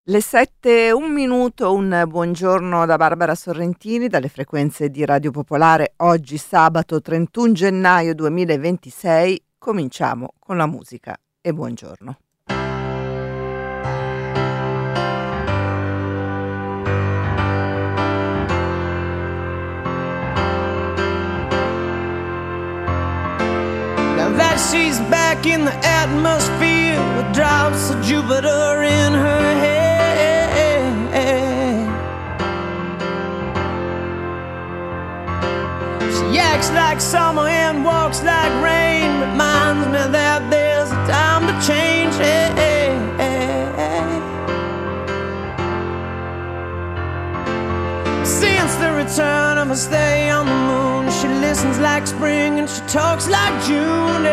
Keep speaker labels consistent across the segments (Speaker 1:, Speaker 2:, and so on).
Speaker 1: Le 7 e 1 minuto, un buongiorno da Barbara Sorrentini dalle frequenze di Radio Popolare. Oggi sabato 31 gennaio 2026 cominciamo con la musica e buongiorno.
Speaker 2: Now that she's back in the atmosphere with drops of Jupiter in her head, she acts like summer and walks like rain, reminds me that there's a time to change. Since the return of her stay on the moon, she listens like spring and she talks like June.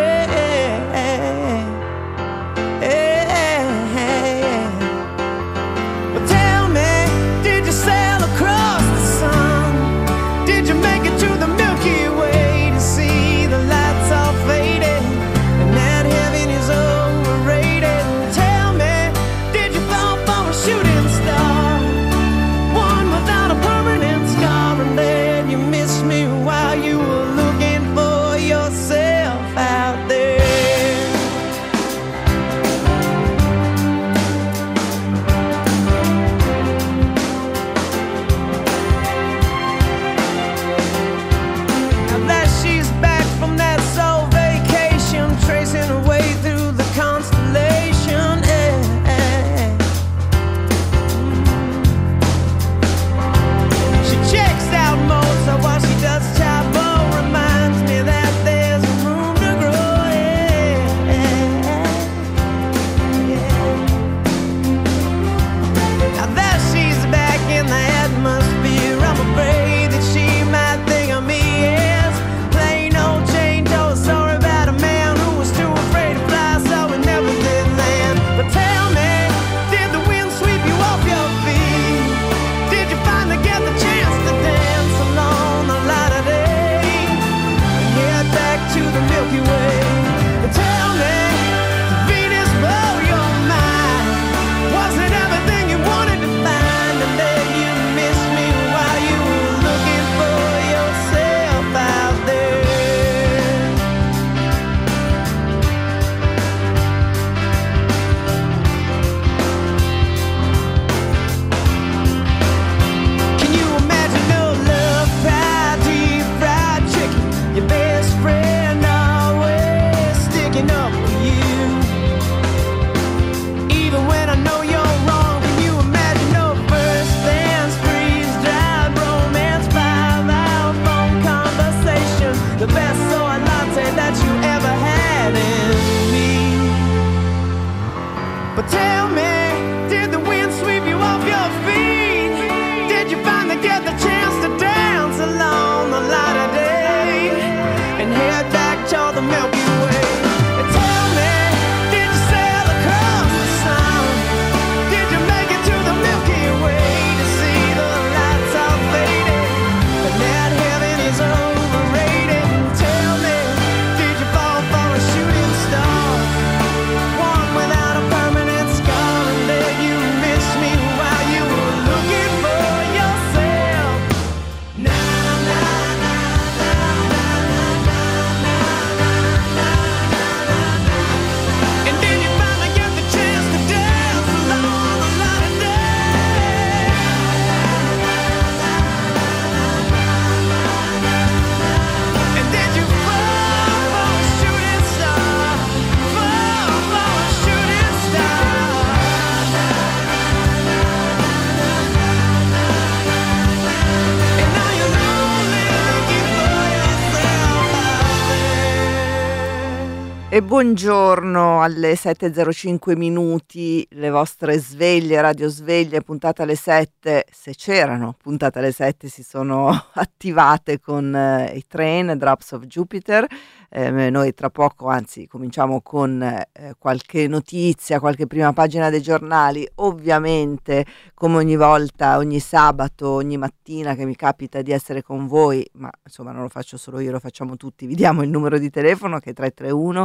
Speaker 2: But tell me, did you sail across the sun? Did you make it to the Milky Way to see the lights all faded and that heaven is overrated? Tell me, did you fall for a shooting star, one without a permanent scar, and then you missed me while you were looking for yourself out there? Now that she's back from that soul vacation, tracing her way through the constellation, she checks out Mozart while she does Chabot, reminds me that there's room to grow. Now that she's back in the atmosphere, I'm afraid that she might think of me as plain old Jane Doe, sorry about a man who was too afraid to fly, so we never did land. But tell me, did the wind sweep you off your feet? Did you finally get the chance to dance along the light of day and head back to the Milky Way? But tell me, did Venus blow your mind? Was it everything you wanted to find, and then you missed me while you were looking for yourself out there? Can you imagine no love pie, deep fried chicken, your best friend always sticking up for you, even when I know you're wrong? Can you imagine no first dance, freeze-dried romance, 5-hour phone conversation, the best soy latte that you ever had in me? But tell me, did the wind sweep you off your feet? Did you finally get the chance to dance along the light of day and head back toward the Milky Way? And tell me, did you sail across the sun? Did you make it to the Milky Way to see the lights all faded and that heaven is overrated? Tell me, did you fall for a shooting star, one without a permanent scar, and then you missed me while you were looking for yourself? Na na na na na na na na na na. And then you finally get the chance to dance along the light of day. And then you fall for a shooting star, fall for a shooting star. And now you're only looking for yourself out there.
Speaker 1: E buongiorno alle 7:05 minuti, le vostre sveglie, radiosveglie, puntate alle 7, se c'erano puntate alle 7, si sono attivate con i Train, Drops of Jupiter. Noi tra poco, anzi cominciamo con qualche notizia, qualche prima pagina dei giornali. Ovviamente, come ogni volta, ogni sabato, ogni mattina che mi capita di essere con voi, ma insomma non lo faccio solo io, lo facciamo tutti, vi diamo il numero di telefono che è 331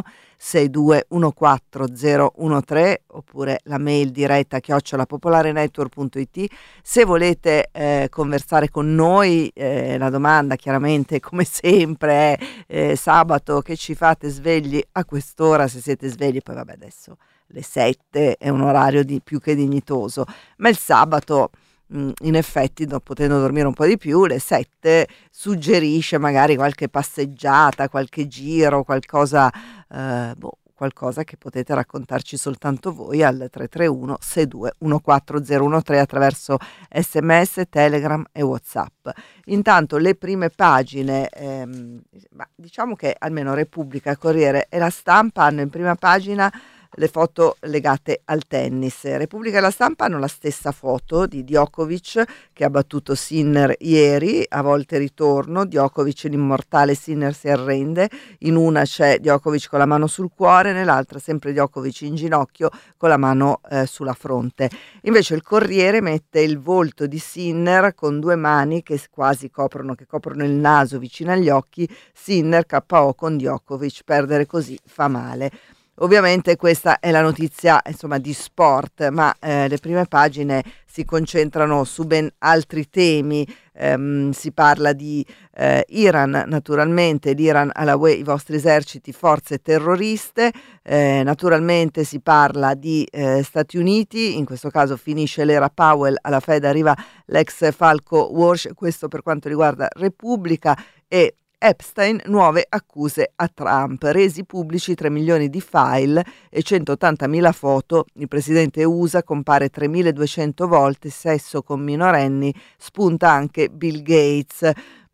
Speaker 1: 6214013, oppure la mail diretta @popolarenetwork.it. Se volete conversare con noi, la domanda chiaramente come sempre è sabato che ci fate svegli a quest'ora, se siete svegli. Poi vabbè, adesso le 7 è un orario più che dignitoso, ma il sabato in effetti, potendo dormire un po' di più, le 7 suggerisce magari qualche passeggiata, qualche giro, qualcosa qualcosa che potete raccontarci soltanto voi al 331 6214013 attraverso SMS, Telegram e WhatsApp. Intanto le prime pagine, diciamo che almeno Repubblica, Corriere e La Stampa hanno in prima pagina le foto legate al tennis. Repubblica e La Stampa hanno la stessa foto di Djokovic che ha battuto Sinner ieri, a volte ritorno, Djokovic l'immortale, Sinner si arrende. In una c'è Djokovic con la mano sul cuore, nell'altra sempre Djokovic in ginocchio con la mano sulla fronte. Invece il Corriere mette il volto di Sinner con due mani che quasi coprono il naso vicino agli occhi. Sinner KO con Djokovic, perdere così fa male. Ovviamente questa è la notizia, insomma, di sport, ma le prime pagine si concentrano su ben altri temi. Si parla di Iran, naturalmente, l'Iran alla UE, i vostri eserciti, forze terroriste. Naturalmente si parla di Stati Uniti, in questo caso finisce l'era Powell, alla Fed arriva l'ex falco Walsh, questo per quanto riguarda Repubblica. E Epstein, nuove accuse a Trump, resi pubblici 3 milioni di file e 180.000 foto, il presidente USA compare 3.200 volte, sesso con minorenni, spunta anche Bill Gates.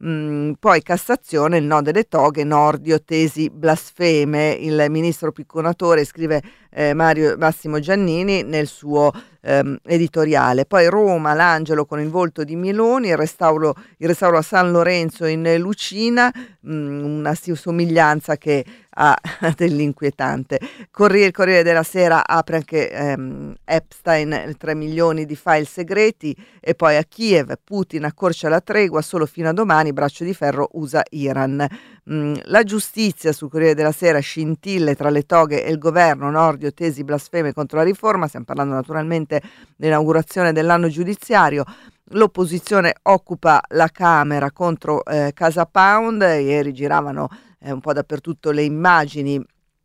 Speaker 1: Poi Cassazione, il no delle toghe, Nordio, tesi blasfeme, il ministro picconatore, scrive Massimo Giannini nel suo editoriale. Poi Roma, l'angelo con il volto di Miloni, il restauro a San Lorenzo in Lucina, una somiglianza che ha dell'inquietante. Il Corriere della Sera apre anche Epstein, 3 milioni di file segreti. E poi a Kiev, Putin accorcia la tregua solo fino a domani, braccio di ferro USA-Iran. La giustizia sul Corriere della Sera, scintille tra le toghe e il governo, Nordio, tesi blasfeme contro la riforma. Stiamo parlando naturalmente dell'inaugurazione dell'anno giudiziario. L'opposizione occupa la Camera contro Casa Pound. Ieri giravano un po' dappertutto le immagini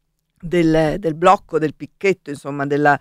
Speaker 1: del blocco, del picchetto, insomma della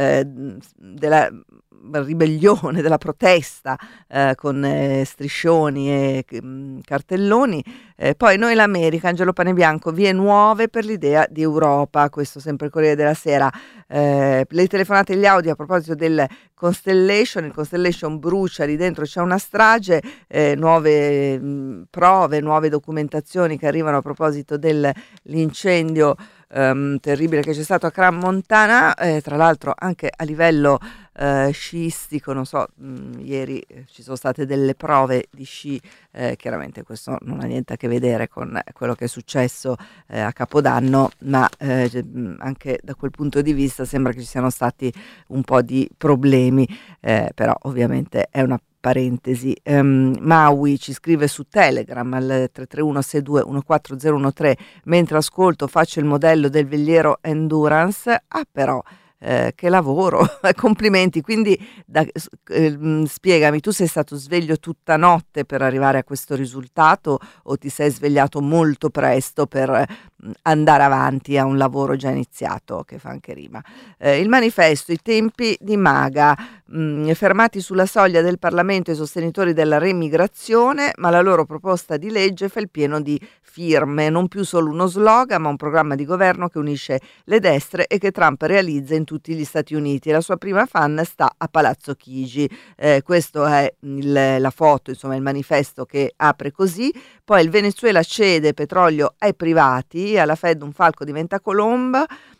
Speaker 1: ribellione, della protesta, con striscioni e cartelloni. Poi Noi l'America, Angelo Panebianco, vie nuove per l'idea di Europa, questo sempre il Corriere della Sera. Le telefonate e gli audio a proposito del Constellation, il Constellation brucia, lì dentro c'è una strage, nuove prove, nuove documentazioni che arrivano a proposito dell'incendio terribile che c'è stato a Crans-Montana, tra l'altro anche a livello sciistico, non so, ieri ci sono state delle prove di sci, chiaramente questo non ha niente a che vedere con quello che è successo a Capodanno, ma anche da quel punto di vista sembra che ci siano stati un po' di problemi, però ovviamente è una parentesi. Maui ci scrive su Telegram al 331 6214013: mentre ascolto faccio il modello del veliero Endurance. Però che lavoro, complimenti. Quindi spiegami, tu sei stato sveglio tutta notte per arrivare a questo risultato o ti sei svegliato molto presto per andare avanti a un lavoro già iniziato, che fa anche rima? Il manifesto, i tempi di Maga, fermati sulla soglia del Parlamento i sostenitori della remigrazione, ma la loro proposta di legge fa il pieno di firme, non più solo uno slogan ma un programma di governo che unisce le destre e che Trump realizza in tutti gli Stati Uniti. La sua prima fan sta a Palazzo Chigi. Questo è la foto, insomma il manifesto che apre così. Poi il Venezuela cede petrolio ai privati, alla Fed un falco diventa colomba.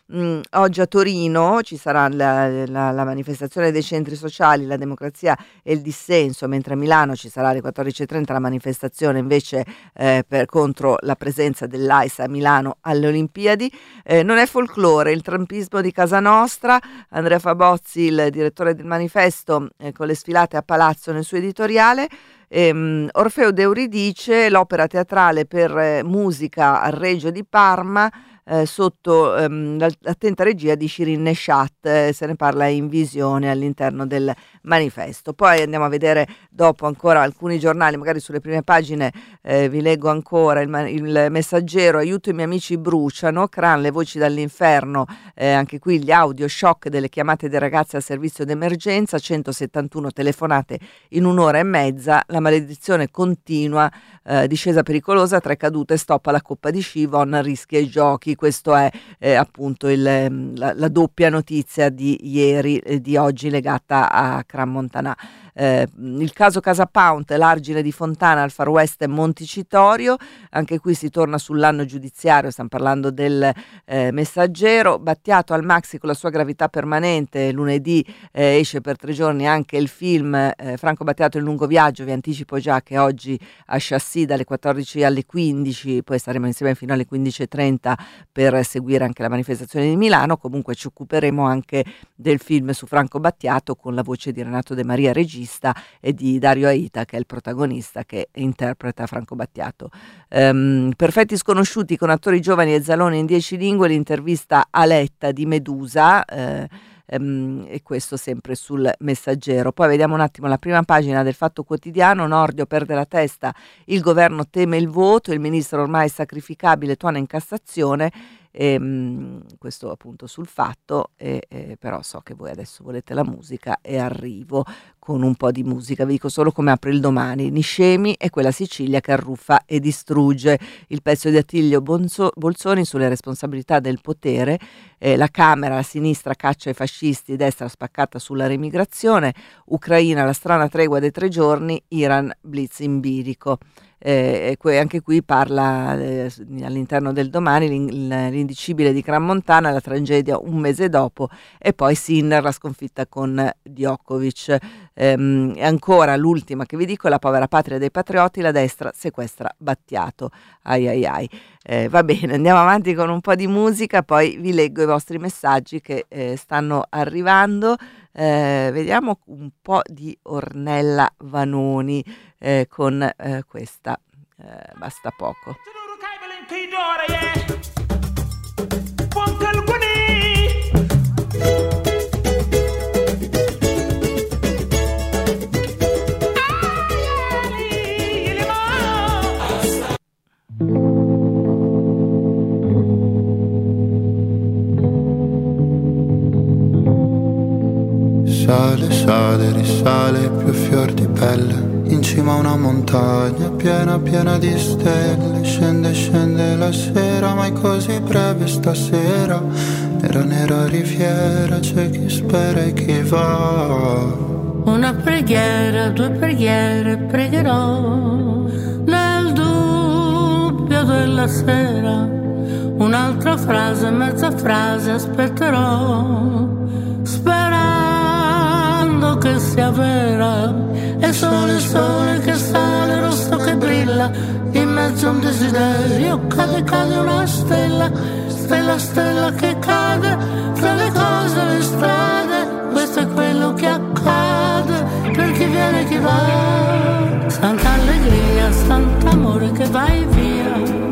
Speaker 1: Oggi a Torino ci sarà la manifestazione dei centri sociali, la democrazia e il dissenso, mentre a Milano ci sarà alle 14:30 la manifestazione invece contro la presenza dell'AIS a Milano alle Olimpiadi. Non è folklore il trumpismo di casa nostra. Andrea Fabozzi, il direttore del Manifesto, con le sfilate a Palazzo nel suo editoriale. Orfeo d'Euridice, l'opera teatrale per musica al Regio di Parma, sotto l'attenta regia di Shirin Neshat, se ne parla in visione all'interno del Manifesto. Poi andiamo a vedere dopo ancora alcuni giornali, magari sulle prime pagine vi leggo ancora il Messaggero: aiuto, i miei amici bruciano, Cran, le voci dall'inferno, anche qui gli audio shock delle chiamate dei ragazzi al servizio d'emergenza, 171 telefonate in un'ora e mezza, la maledizione continua, discesa pericolosa, 3 cadute, stop alla coppa di Scivon, rischi ai giochi. Questo è appunto la doppia notizia di ieri e di oggi legata a Crans-Montana. Il caso Casa Pound, l'argine di Fontana al Far West e Montecitorio, anche qui si torna sull'anno giudiziario, stiamo parlando del Messaggero. Battiato al maxi con la sua gravità permanente, lunedì esce per 3 giorni anche il film Franco Battiato, Il lungo viaggio. Vi anticipo già che oggi a Chassis dalle 14 alle 15, poi saremo insieme fino alle 15:30 per seguire anche la manifestazione di Milano. Comunque ci occuperemo anche del film su Franco Battiato con la voce di Renato De Maria, regista, e di Dario Aita, che è il protagonista che interpreta Franco Battiato. Perfetti sconosciuti con attori giovani e Zalone in 10 lingue, l'intervista a Letta di Medusa, e questo sempre sul Messaggero. Poi vediamo un attimo la prima pagina del Fatto Quotidiano. Nordio perde la testa, il governo teme il voto, il ministro ormai sacrificabile tuona in Cassazione. Questo appunto sul Fatto, però so che voi adesso volete la musica e arrivo con un po' di musica. Vi dico solo come apre il Domani: Niscemi è quella Sicilia che arruffa e distrugge, il pezzo di Attilio Bolzoni sulle responsabilità del potere, la Camera, la sinistra caccia i fascisti, destra spaccata sulla remigrazione, Ucraina, la strana tregua dei 3 giorni, Iran, blitz in bilico. Anche qui parla all'interno del Domani l'indicibile di Crans-Montana, la tragedia un mese dopo, e poi Sinner, la sconfitta con Djokovic. E ancora l'ultima che vi dico: la povera patria dei patrioti, la destra sequestra Battiato. Ai ai ai. Va bene, andiamo avanti con un po' di musica, poi vi leggo i vostri messaggi che stanno arrivando. Vediamo un po' di Ornella Vanoni con questa Basta poco.
Speaker 3: Sale, sale, risale, più fior di pelle, in cima a una montagna piena, piena di stelle. Scende, scende la sera, ma è così breve stasera. Nera, nera riviera, c'è chi spera e chi va.
Speaker 4: Una preghiera, 2 preghiere, pregherò nel dubbio della sera. Un'altra frase, mezza frase, aspetterò, sperando che sia vera. E sole, sole che sale, rosso che brilla, in mezzo a un desiderio cade, cade una stella, stella, stella che cade fra le cose e le strade. Questo è quello che accade per chi viene e chi va. Santa allegria, sant'amore che vai via.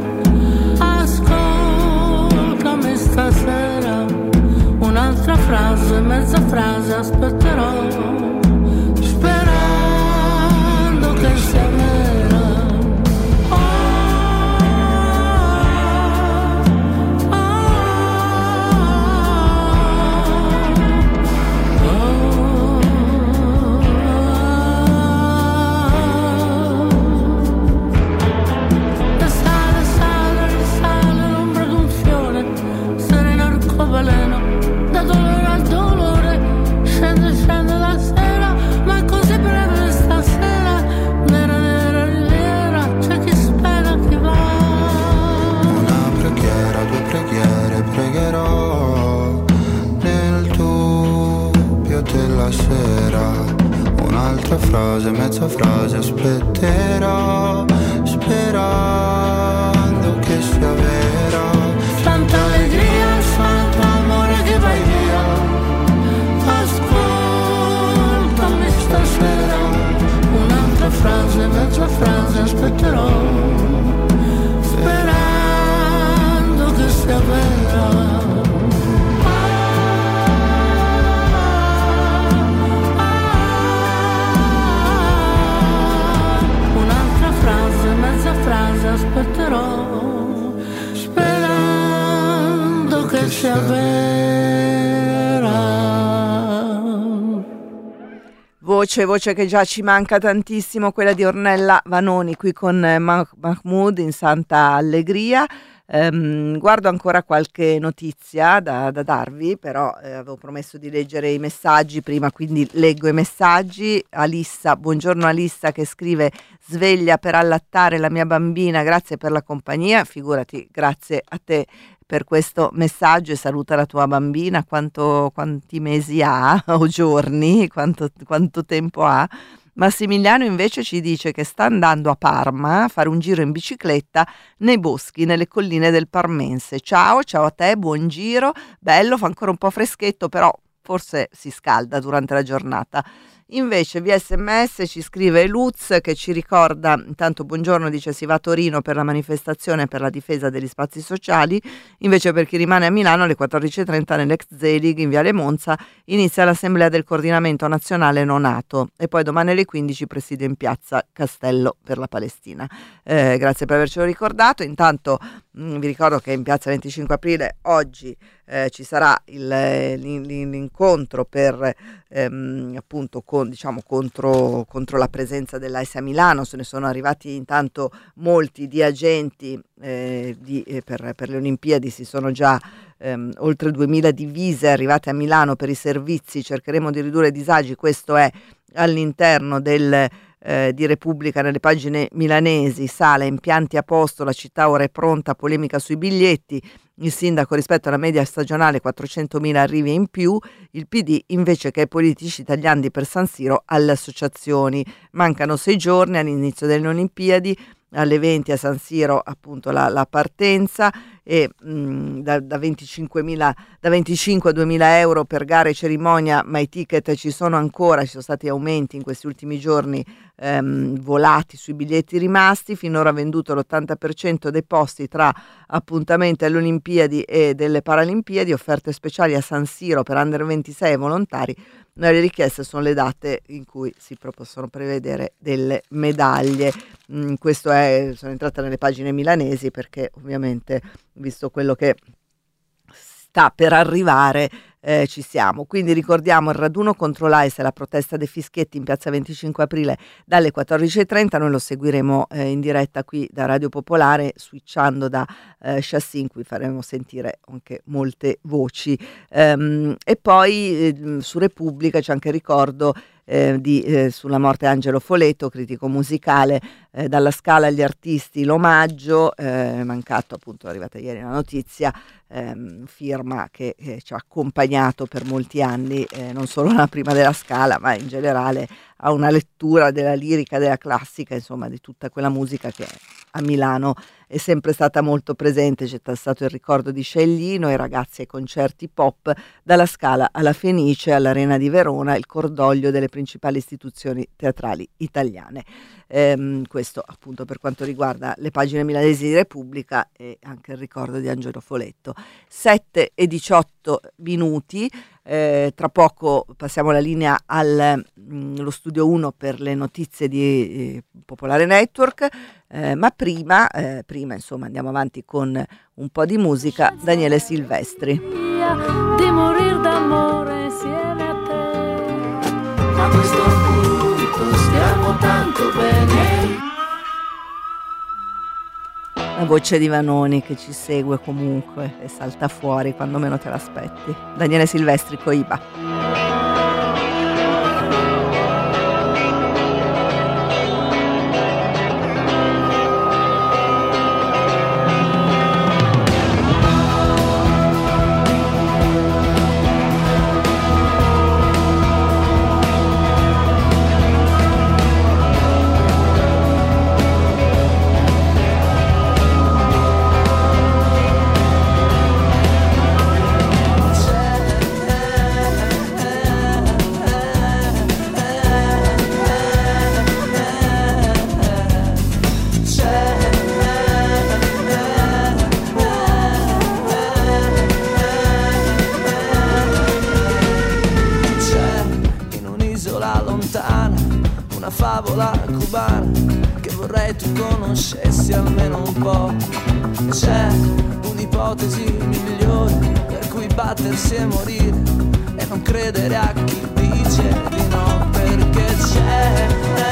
Speaker 4: Ascoltami stasera, un'altra frase, mezza frase, aspetterò, sperando che sia vera. Da dolore a dolore, scende, scende
Speaker 3: mezza frase aspetterò, sperando che sia vera.
Speaker 4: Tanta allegria, santo amore che vai via, ascoltami stasera, un'altra frase, mezza frase aspetterò, sperando che sia vera. Frase aspetterò, sperando che sia vera.
Speaker 1: Voce che già ci manca tantissimo, quella di Ornella Vanoni qui con Mahmood in Santa Allegria. Guardo ancora qualche notizia da darvi, però avevo promesso di leggere i messaggi prima, quindi leggo i messaggi. Alissa, buongiorno Alissa, che scrive: sveglia per allattare la mia bambina, grazie per la compagnia. Figurati, grazie a te per questo messaggio e saluta la tua bambina. Quanti mesi ha o giorni, quanto tempo ha? Massimiliano invece ci dice che sta andando a Parma a fare un giro in bicicletta nei boschi, nelle colline del Parmense. Ciao a te, buon giro, bello, fa ancora un po' freschetto, però forse si scalda durante la giornata. Invece via SMS ci scrive Luz, che ci ricorda, intanto buongiorno, dice si va a Torino per la manifestazione per la difesa degli spazi sociali, invece per chi rimane a Milano alle 14.30 nell'ex Zelig in Viale Monza inizia l'assemblea del coordinamento nazionale non NATO e poi domani alle 15 presidio in piazza Castello per la Palestina. Grazie per avercelo ricordato. Intanto vi ricordo che in piazza 25 aprile oggi ci sarà l'incontro per appunto contro la presenza dell'AISA Milano. Se ne sono arrivati intanto molti di agenti per le Olimpiadi, si sono già oltre 2000 divise arrivate a Milano per i servizi. Cercheremo di ridurre i disagi, questo è all'interno di Repubblica, nelle pagine milanesi. Sala, impianti a posto, la città ora è pronta, polemica sui biglietti, il sindaco rispetto alla media stagionale 400.000 arrivi in più, il PD invece che ai politici tagliandi per San Siro alle associazioni. Mancano 6 giorni all'inizio delle Olimpiadi, alle 20 a San Siro appunto la partenza e da 25 a 2.000 euro per gare e cerimonia, ma i ticket ci sono ancora, ci sono stati aumenti in questi ultimi giorni volati sui biglietti rimasti. Finora venduto l'80% dei posti tra appuntamenti alle Olimpiadi e delle Paralimpiadi, offerte speciali a San Siro per under 26 volontari. Le richieste sono le date in cui si possono prevedere delle medaglie. Sono entrata nelle pagine milanesi perché ovviamente, visto quello che sta per arrivare, ci siamo. Quindi ricordiamo il raduno contro l'AIS e la protesta dei fischietti in piazza 25 aprile dalle 14.30. Noi lo seguiremo in diretta qui da Radio Popolare, switchando da chassis, in cui faremo sentire anche molte voci. E poi su Repubblica c'è anche il ricordo sulla morte di Angelo Foletto, critico musicale, dalla Scala agli artisti l'omaggio, mancato appunto, è arrivata ieri la notizia, firma che ci ha accompagnato per molti anni, non solo alla prima della Scala ma in generale a una lettura della lirica, della classica, insomma di tutta quella musica che a Milano è sempre stata molto presente. C'è stato il ricordo di Sceglino, i ragazzi ai concerti pop, dalla Scala alla Fenice, all'Arena di Verona, il cordoglio delle principali istituzioni teatrali italiane. Questo appunto per quanto riguarda le pagine milanesi di Repubblica e anche il ricordo di Angelo Foletto. 7:18. Tra poco passiamo la linea allo studio 1 per le notizie di Popolare Network, ma prima insomma andiamo avanti con un po' di musica. Daniele Silvestri.
Speaker 4: Di morir d'amore insieme a te.
Speaker 2: A questo punto stiamo tanto bene.
Speaker 1: La voce di Vanoni che ci segue comunque e salta fuori quando meno te l'aspetti. Daniele Silvestri, Coiba.
Speaker 5: umana, una favola cubana che vorrei tu conoscessi almeno un po'. C'è un'ipotesi migliore per cui battersi e morire e non credere a chi dice di no, perché c'è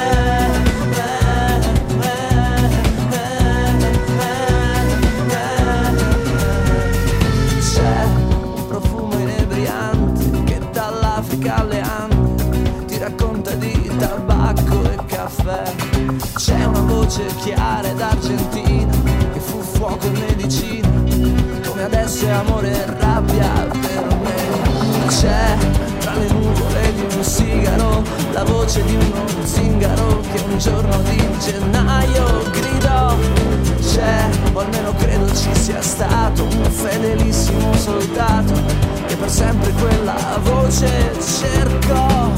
Speaker 5: un profumo inebriante che dall'Africa alle Ande ti racconta di tabacco e caffè. C'è una voce chiara ed argentina che fu fuoco e medicina, come adesso è amore e rabbia per me. C'è tra le nuvole di un sigaro la voce di uno zingaro che un giorno di gennaio gridò. C'è, o almeno credo ci sia stato, un fedelissimo soldato che per sempre quella voce cercò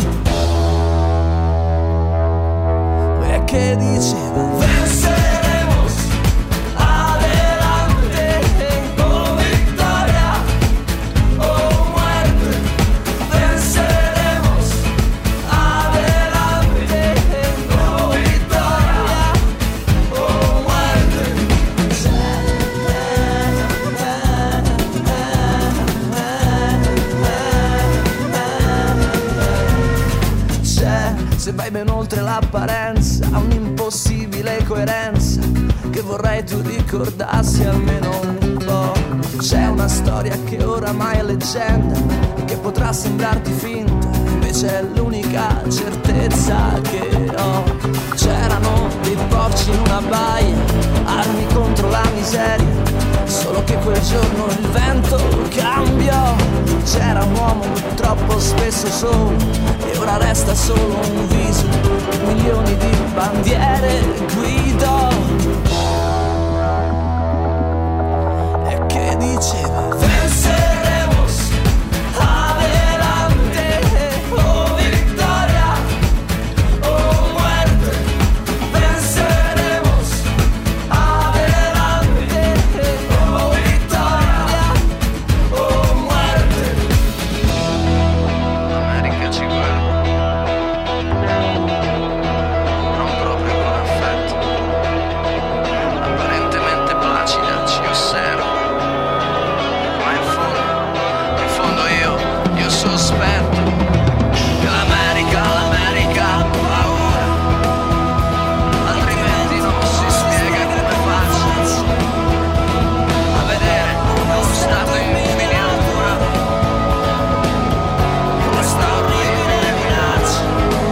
Speaker 5: e che diceva: venceremos, adelante, oh victoria, oh muerte, venceremos, adelante, oh victoria, oh muerte. C'è, se vai ben oltre l'apparenza, un'impossibile coerenza che vorrei tu ricordassi almeno un po'. C'è una storia che oramai è leggenda e che potrà sembrarti finta, invece è l'unica certezza che ho. C'erano dei porci in una baia, armi contro la miseria, solo che quel giorno il vento cambiò. C'era un uomo troppo spesso solo e ora resta solo un viso, milioni di bandiere guidò e che diceva: venceremos, adelante, oh victoria, oh muerte, venceremos, adelante, oh victoria, oh muerte. L'America ci guarda, non proprio con affetto, apparentemente placida ci osserva, ma in fondo io sospetto che l'America ha paura, altrimenti non si spiega come faccia a vedere uno stato in miniatura questa orribile minaccia.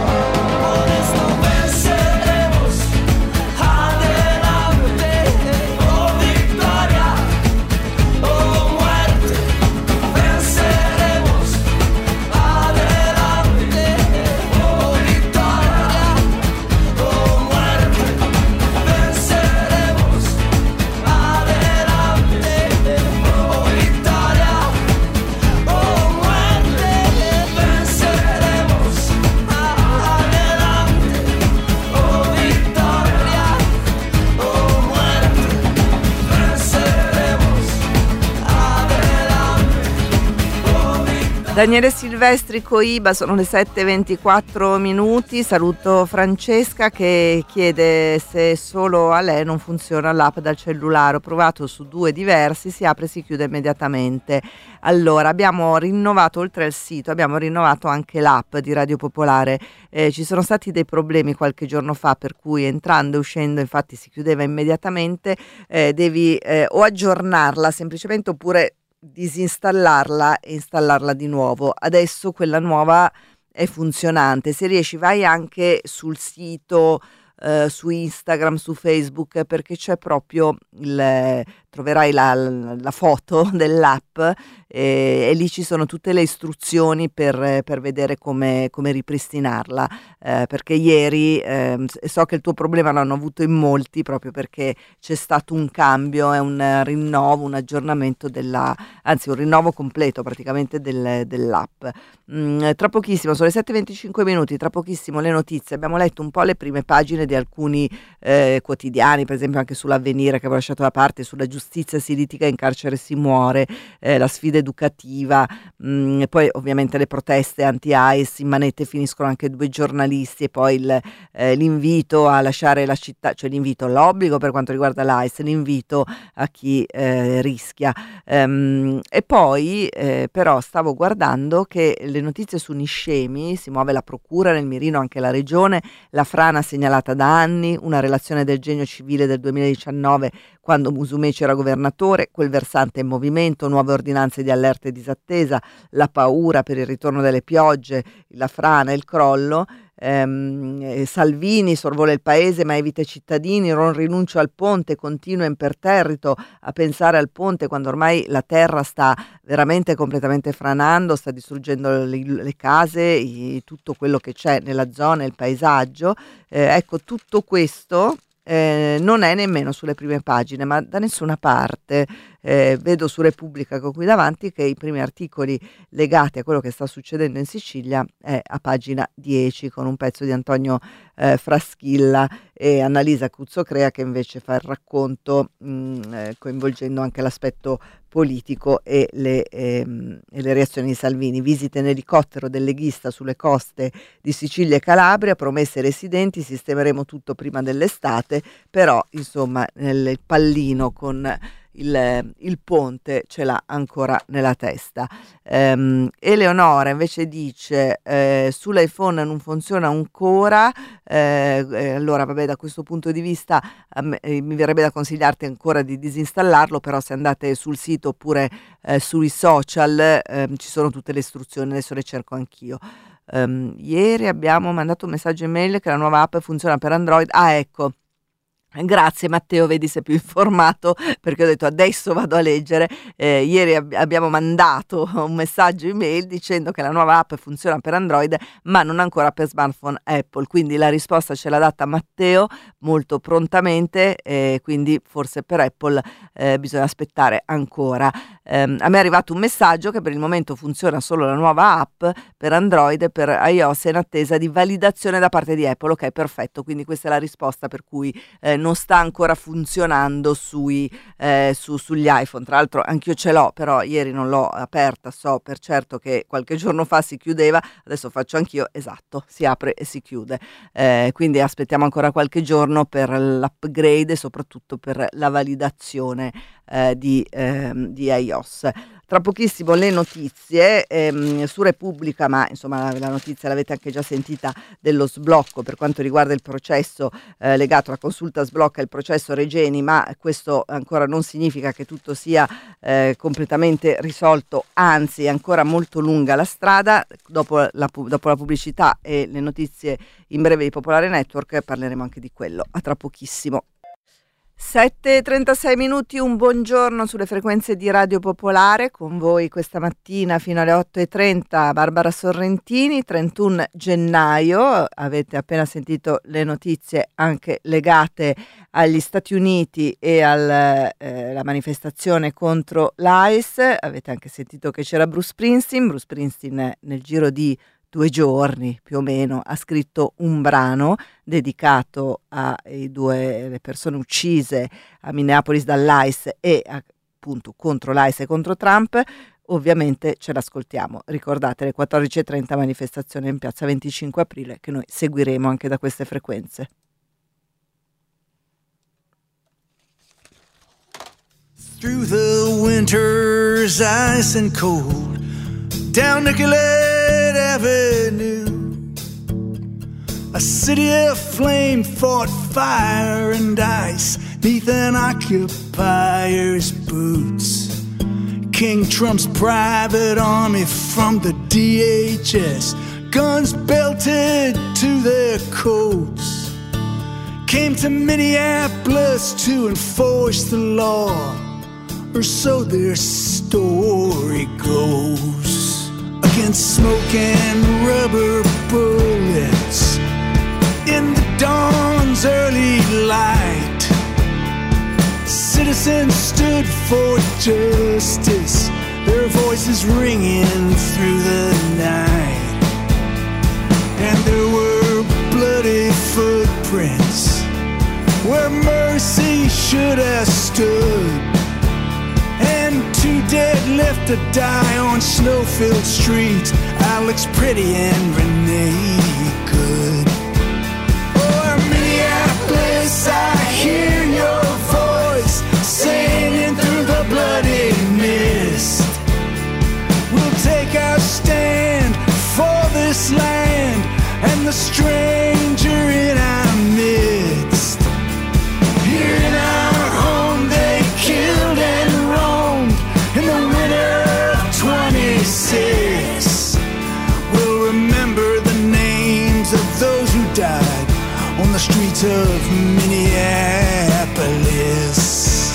Speaker 5: Venceremos, adelante, oh victoria, oh muerte, venceremos, adelante, oh victoria, oh muerte, venceremos, adelante, oh victoria, oh muerte, venceremos, adelante, oh victoria, oh muerte, venceremos, adelante, oh victoria.
Speaker 1: Daniele Silvestri, Coiba, sono le 7:24 minuti. Saluto Francesca che chiede se solo a lei non funziona l'app dal cellulare. Ho provato su 2 diversi, si apre e si chiude immediatamente. Allora, abbiamo rinnovato, oltre al sito, abbiamo rinnovato anche l'app di Radio Popolare. Ci sono stati dei problemi qualche giorno fa, per cui entrando e uscendo infatti si chiudeva immediatamente. Devi o aggiornarla semplicemente oppure disinstallarla e installarla di nuovo. Adesso quella nuova è funzionante. Se riesci vai anche sul sito, su Instagram, su Facebook, perché c'è proprio troverai la foto dell'app e lì ci sono tutte le istruzioni per vedere come ripristinarla, perché ieri so che il tuo problema l'hanno avuto in molti proprio perché c'è stato un cambio, è un rinnovo, un aggiornamento anzi un rinnovo completo praticamente dell'app. Tra pochissimo, sono le 7:25 minuti, tra pochissimo le notizie. Abbiamo letto un po' le prime pagine di alcuni quotidiani, per esempio anche sull'Avvenire che avevo lasciato da parte, sulla giustizia si litiga, in carcere si muore, la sfida educativa, e poi ovviamente le proteste anti-AIS, in manette finiscono anche 2 giornalisti, e poi l'invito a lasciare la città, cioè l'obbligo per quanto riguarda l'AIS, l'invito a chi rischia. E poi però stavo guardando che le notizie su Niscemi, si muove la procura, nel mirino anche la regione, la frana segnalata da anni, una relazione del Genio Civile del 2019 quando Musumeci era governatore, quel versante in movimento, nuove ordinanze di allerta e disattesa, la paura per il ritorno delle piogge, la frana, il crollo. Salvini sorvola il paese ma evita i cittadini, non rinuncio al ponte, continua imperterrito a pensare al ponte quando ormai la terra sta veramente completamente franando, sta distruggendo le case, tutto quello che c'è nella zona, il paesaggio. Ecco, tutto questo non è nemmeno sulle prime pagine, ma da nessuna parte. Vedo su Repubblica che ho qui davanti che i primi articoli legati a quello che sta succedendo in Sicilia è a pagina 10 con un pezzo di Antonio Fraschilla e Annalisa Cuzzocrea che invece fa il racconto coinvolgendo anche l'aspetto politico e le reazioni di Salvini. Visite in elicottero del leghista sulle coste di Sicilia e Calabria, promesse ai residenti, sistemeremo tutto prima dell'estate, però insomma il pallino con il ponte ce l'ha ancora nella testa. Eleonora invece dice sull'iPhone non funziona ancora, allora vabbè, da questo punto di vista mi verrebbe da consigliarti ancora di disinstallarlo, però se andate sul sito oppure sui social ci sono tutte le istruzioni, adesso le cerco anch'io. Ieri abbiamo mandato un messaggio email che la nuova app funziona per Android. Ecco, grazie Matteo, vedi sei più informato, perché ho detto adesso vado a leggere. Ieri abbiamo mandato un messaggio email dicendo che la nuova app funziona per Android ma non ancora per smartphone Apple, quindi la risposta ce l'ha data Matteo molto prontamente, quindi forse per Apple bisogna aspettare ancora. A me è arrivato un messaggio che per il momento funziona solo la nuova app per Android e per iOS in attesa di validazione da parte di Apple. Ok, perfetto, quindi questa è la risposta per cui non sta ancora funzionando sugli iPhone. Tra l'altro anch'io ce l'ho, però ieri non l'ho aperta, so per certo che qualche giorno fa si chiudeva, adesso faccio anch'io, esatto, si apre e si chiude, quindi aspettiamo ancora qualche giorno per l'upgrade e soprattutto per la validazione di iOS. Tra pochissimo le notizie su Repubblica, ma insomma la notizia l'avete anche già sentita, dello sblocco per quanto riguarda il processo legato alla consulta sblocca il processo Regeni, ma questo ancora non significa che tutto sia completamente risolto, anzi è ancora molto lunga la strada. Dopo la pubblicità e le notizie in breve di Popolare Network parleremo anche di quello. A tra pochissimo. 7:36 minuti, un buongiorno sulle frequenze di Radio Popolare, con voi questa mattina fino alle 8:30 Barbara Sorrentini. 31 gennaio, avete appena sentito le notizie anche legate agli Stati Uniti e alla manifestazione contro l'AIS. Avete anche sentito che c'era Bruce Springsteen nel giro di 2 giorni più o meno ha scritto un brano dedicato alle persone uccise a Minneapolis dall'ICE e appunto contro l'ICE e contro Trump. Ovviamente ce l'ascoltiamo. Ricordate le 14:30 manifestazione in piazza 25 aprile che noi seguiremo anche da queste frequenze.
Speaker 6: Through the winter's ice and cold, down Nicollet Avenue, a city of flame fought fire and ice neath an occupier's boots. King Trump's private army from the DHS, guns belted to their coats, came to Minneapolis to enforce the law, or so their story goes. Against smoke and rubber bullets in the dawn's early light, citizens stood for justice, their voices ringing through the night. And there were bloody footprints left to die on snow-filled streets. Alex Pretty and Renee Good. Oh, Minneapolis, I hear your voice singing through the bloody mist. We'll take our stand for this land and the stranger in our midst. Here in our home they killed and roamed in the winter of 26. We'll remember the names of those who died on the streets of Minneapolis.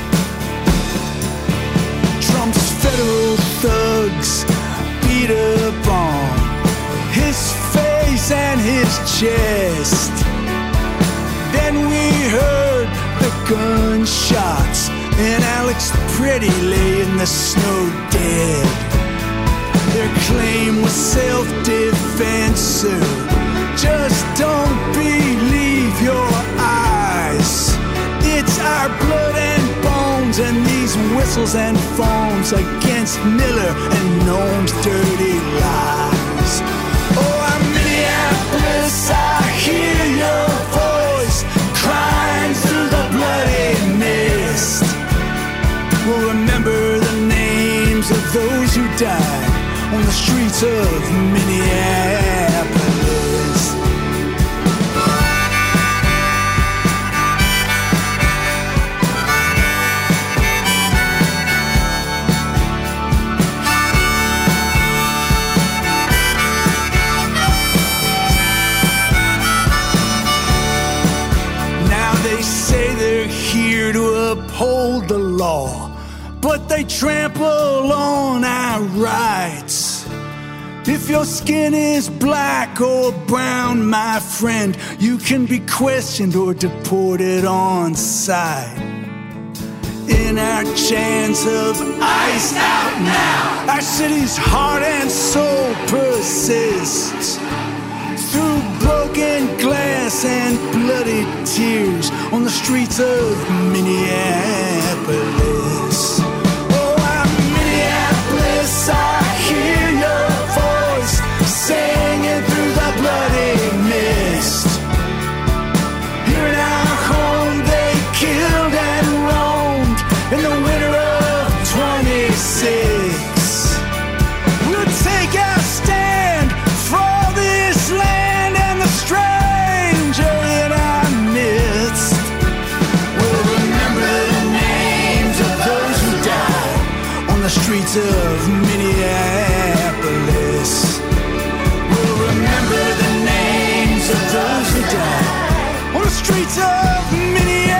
Speaker 6: Trump's federal thugs beat upon his face and his chest. Then we heard the gunshots and Alex Pretty lay in the snow dead. Their claim was self-defense, sir. Just don't believe your eyes. It's our blood and bones and these whistles and phones against Miller and Noam's dirty lies. Oh, I'm Minneapolis, I hear your voice crying through the bloody mist. We'll remember the names of those who died on the streets of Minneapolis. They say they're here to uphold the law, but they trample on our rights. If your skin is black or brown, my friend, you can be questioned or deported on sight. In our chance of iced out now, our city's heart and soul persists. Through broken glass and bloody tears on the streets of Minneapolis. Oh, I'm Minneapolis, I hear your voice singing through the bloody mist. Here in our home they killed and roamed in the winter of 26. We'll take our stand for this land and the stranger in our midst. We'll remember the names of those who died on the streets of Minneapolis. We'll remember the names of those who died on the streets of Minneapolis.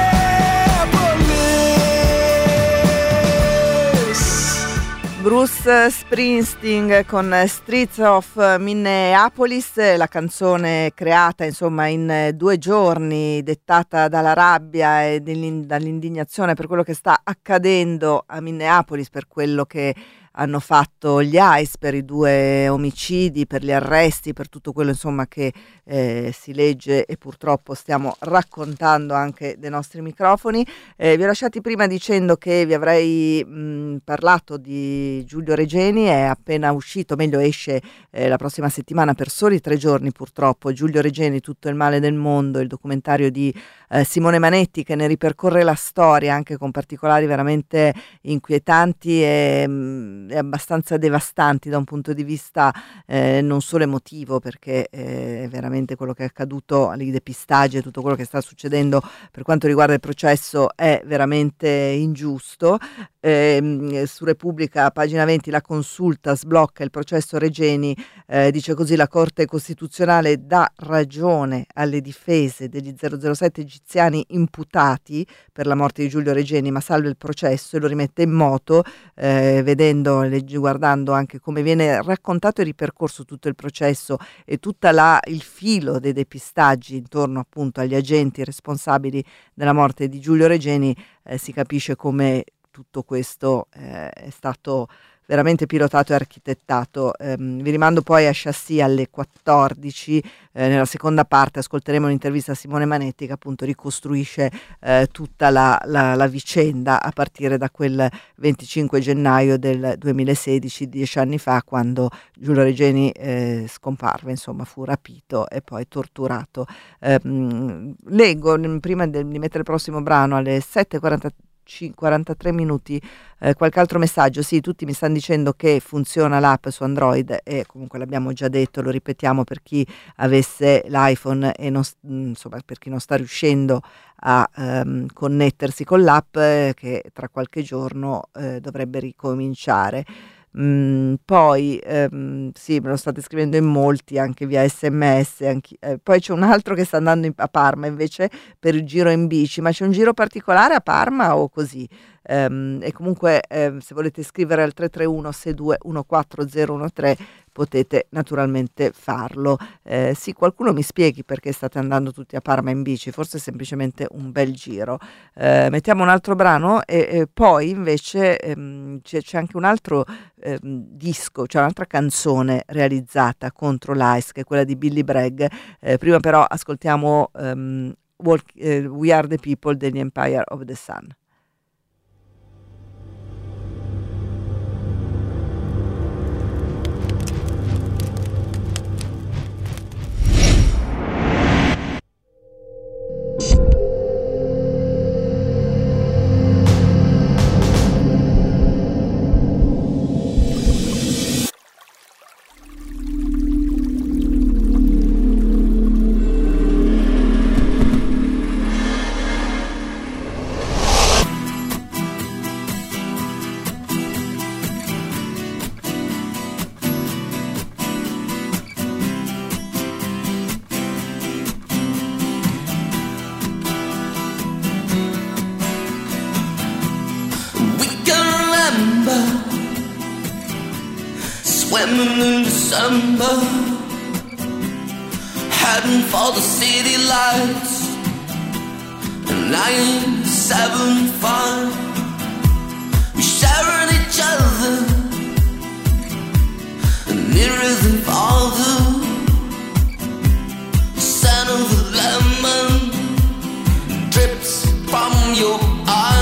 Speaker 1: Bruce Springsteen con Streets of Minneapolis, la canzone creata insomma in 2 giorni, dettata dalla rabbia e dall'indignazione per quello che sta accadendo a Minneapolis, per quello che hanno fatto gli ICE, per i 2 omicidi, per gli arresti, per tutto quello insomma che si legge e purtroppo stiamo raccontando anche dai nostri microfoni. Vi ho lasciati prima dicendo che vi avrei parlato di Giulio Regeni. È appena uscito, meglio esce la prossima settimana, per soli 3 giorni purtroppo, Giulio Regeni, Tutto il male del mondo, il documentario di Simone Manetti, che ne ripercorre la storia anche con particolari veramente inquietanti e abbastanza devastanti da un punto di vista non solo emotivo, perché veramente quello che è accaduto, i depistaggi e tutto quello che sta succedendo per quanto riguarda il processo è veramente ingiusto. Su Repubblica, pagina 20, la consulta sblocca il processo Regeni, dice così: la Corte Costituzionale dà ragione alle difese degli 007 egiziani imputati per la morte di Giulio Regeni, ma salva il processo e lo rimette in moto, guardando anche come viene raccontato e ripercorso tutto il processo e tutta il filo dei depistaggi intorno appunto agli agenti responsabili della morte di Giulio Regeni. Si capisce come tutto questo è stato veramente pilotato e architettato. Vi rimando poi a Chassis alle 14. Nella seconda parte ascolteremo un'intervista a Simone Manetti che appunto ricostruisce tutta la vicenda a partire da quel 25 gennaio del 2016, 10 anni fa, quando Giulio Regeni scomparve, insomma fu rapito e poi torturato. Leggo prima di mettere il prossimo brano alle 7:43 minuti qualche altro messaggio. Sì, tutti mi stanno dicendo che funziona l'app su Android e comunque l'abbiamo già detto, lo ripetiamo per chi avesse l'iPhone e non, insomma, per chi non sta riuscendo a connettersi con l'app, che tra qualche giorno dovrebbe ricominciare. Poi sì, me lo state scrivendo in molti anche via SMS, poi c'è un altro che sta andando a Parma invece per il giro in bici, ma c'è un giro particolare a Parma o così? E comunque se volete scrivere al 331 62 14013 potete naturalmente farlo. Sì, qualcuno mi spieghi perché state andando tutti a Parma in bici, forse è semplicemente un bel giro. Mettiamo un altro brano e poi invece c'è anche un altro disco, cioè un'altra canzone realizzata contro l'ICE, che è quella di Billy Bragg. Prima però ascoltiamo We Are the People degli Empire of the Sun.
Speaker 7: Swimming in December, heading for the city lights. 975, we sharing each other, nearer than farther. The scent of the lemon drips from your eyes.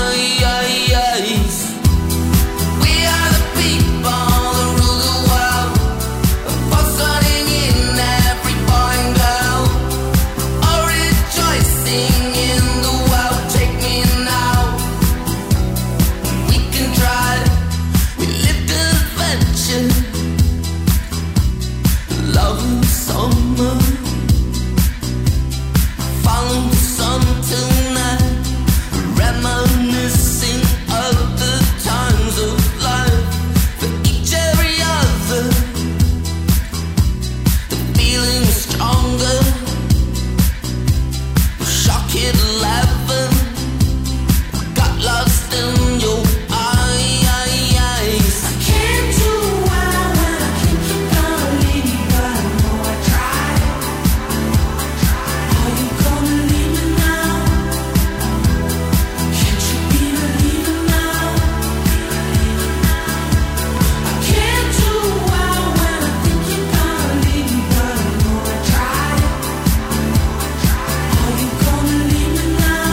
Speaker 8: Now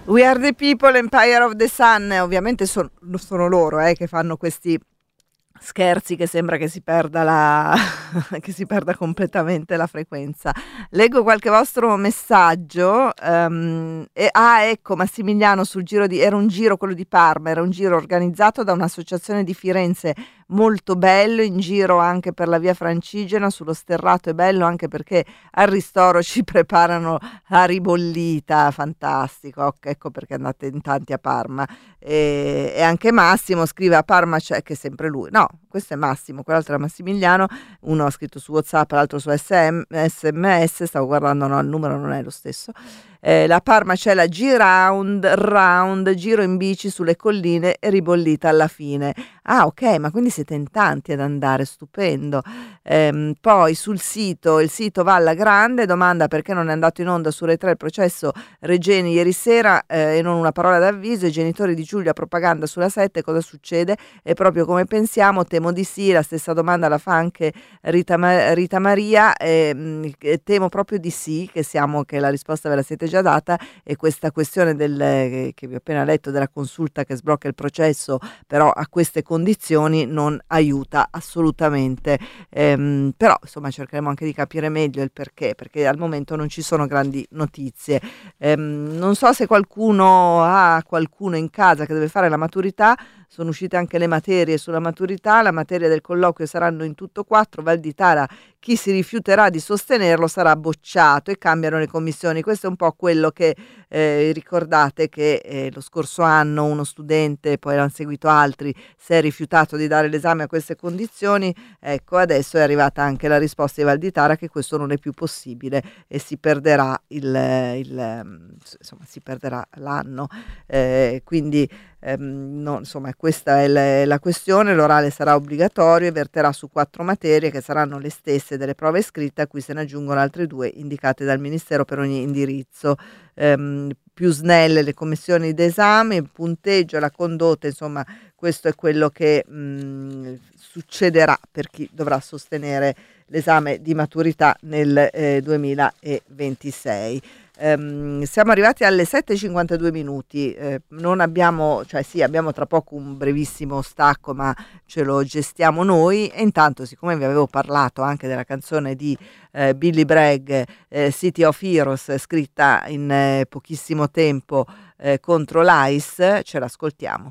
Speaker 1: We Are the People, Empire of the Sun. Ovviamente sono loro che fanno questi scherzi che sembra che si perda che si perda completamente la frequenza. Leggo qualche vostro messaggio. Ecco, Massimiliano sul giro era un giro, quello di Parma, era un giro organizzato da un'associazione di Firenze, molto bello, in giro anche per la via Francigena, sullo sterrato. È bello anche perché al ristoro ci preparano la ribollita, fantastico. Ecco perché andate in tanti a Parma. E anche Massimo scrive: a Parma c'è, che è sempre lui, no, questo è Massimo, quell'altro è Massimiliano, uno ha scritto su WhatsApp, l'altro su SMS, stavo guardando, no, il numero non è lo stesso. La Parma c'è la G-Round, giro in bici sulle colline e ribollita alla fine. Ah, ok, ma quindi siete in tanti ad andare, stupendo. Poi sul sito, il sito Valla Grande domanda perché non è andato in onda su Rai 3 il processo Regeni ieri sera, e non una parola d'avviso. I genitori di Giulia, propaganda sulla 7, cosa succede? È proprio come pensiamo? Temo di sì. La stessa domanda la fa anche Rita Maria, temo proprio di sì, che la risposta ve la siete già data. E questa questione che vi ho appena letto, della consulta che sblocca il processo, però a queste condizioni non aiuta assolutamente. Però insomma cercheremo anche di capire meglio il perché al momento non ci sono grandi notizie. Non so se qualcuno ha qualcuno in casa che deve fare la maturità. Sono uscite anche le materie sulla maturità. La materia del colloquio saranno in tutto 4. Valditara, chi si rifiuterà di sostenerlo sarà bocciato e cambiano le commissioni. Questo è un po' quello che ricordate che lo scorso anno uno studente, poi l'hanno seguito altri, si è rifiutato di dare l'esame a queste condizioni. Ecco, adesso è arrivata anche la risposta di Valditara che questo non è più possibile e si perderà si perderà l'anno. Quindi no, insomma questa è la questione. L'orale sarà obbligatorio e verterà su 4 materie che saranno le stesse delle prove scritte, a cui se ne aggiungono altre 2 indicate dal Ministero per ogni indirizzo. Più snelle le commissioni d'esame, il punteggio, la condotta, insomma questo è quello che succederà per chi dovrà sostenere l'esame di maturità nel 2026. Siamo arrivati alle 7:52 minuti. Non abbiamo, abbiamo tra poco un brevissimo stacco, ma ce lo gestiamo noi. E intanto, siccome vi avevo parlato anche della canzone di Billy Bragg, City of Heroes, scritta in pochissimo tempo contro l'ICE, ce l'ascoltiamo.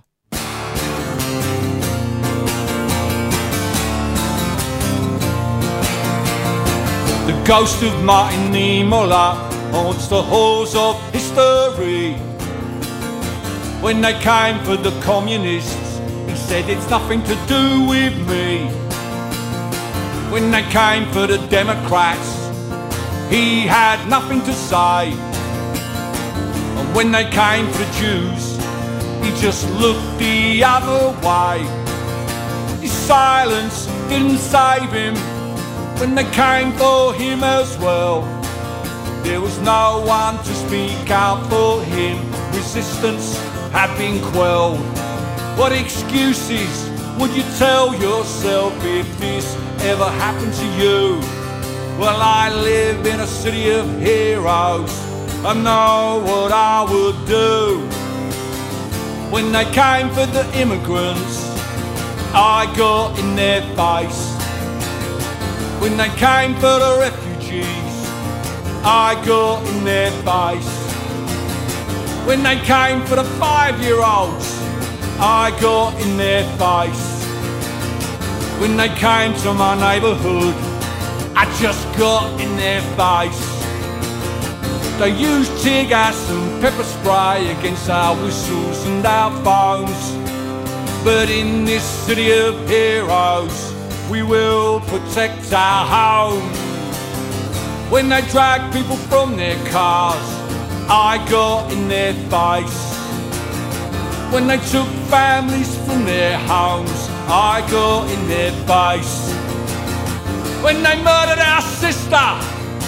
Speaker 8: The ghost of Martin Niemöller haunts the halls of history. When they came for the communists, he said it's nothing to do with me. When they came for the Democrats, he had nothing to say. And when they came for the Jews, he just looked the other way. His silence didn't save him. When they came for him as well, there was no one to speak out for him. Resistance had been quelled. What excuses would you tell yourself if this ever happened to you? Well, I live in a city of heroes. I know what I would do. When they came for the immigrants, I got in their face. When they came for the refugees, I got in their face. When they came for the 5-year-olds, I got in their face. When they came to my neighbourhood, I just got in their face. They used tear gas and pepper spray against our whistles and our phones. But in this city of heroes, we will protect our home. When they drag people from their cars, I got in their face. When they took families from their homes, I got in their face. When they murdered our sister,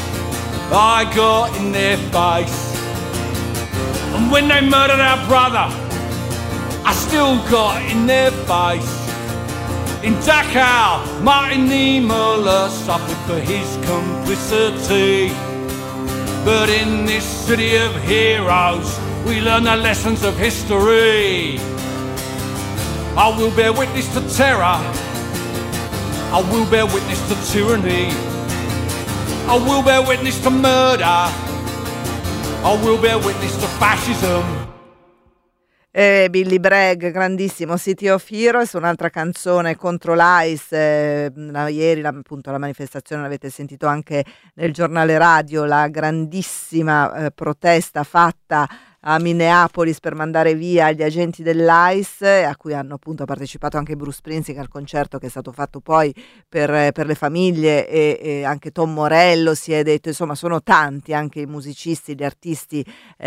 Speaker 8: I got in their face. And when they murdered our brother, I still got in their face. In Dachau, Martin Niemöller suffered for his complicity. But in this city of heroes, we learn the lessons of history. I will bear witness to terror, I will bear witness to tyranny, I will bear witness to murder, I will bear witness to fascism.
Speaker 1: Billy Bragg, grandissimo, City of Heroes, un'altra canzone contro l'ICE. Ieri appunto la manifestazione l'avete sentito anche nel giornale radio, la grandissima protesta fatta a Minneapolis per mandare via gli agenti dell'ICE, a cui hanno appunto partecipato anche Bruce Springsteen al concerto che è stato fatto poi per le famiglie, e anche Tom Morello si è detto, insomma sono tanti anche i musicisti, gli artisti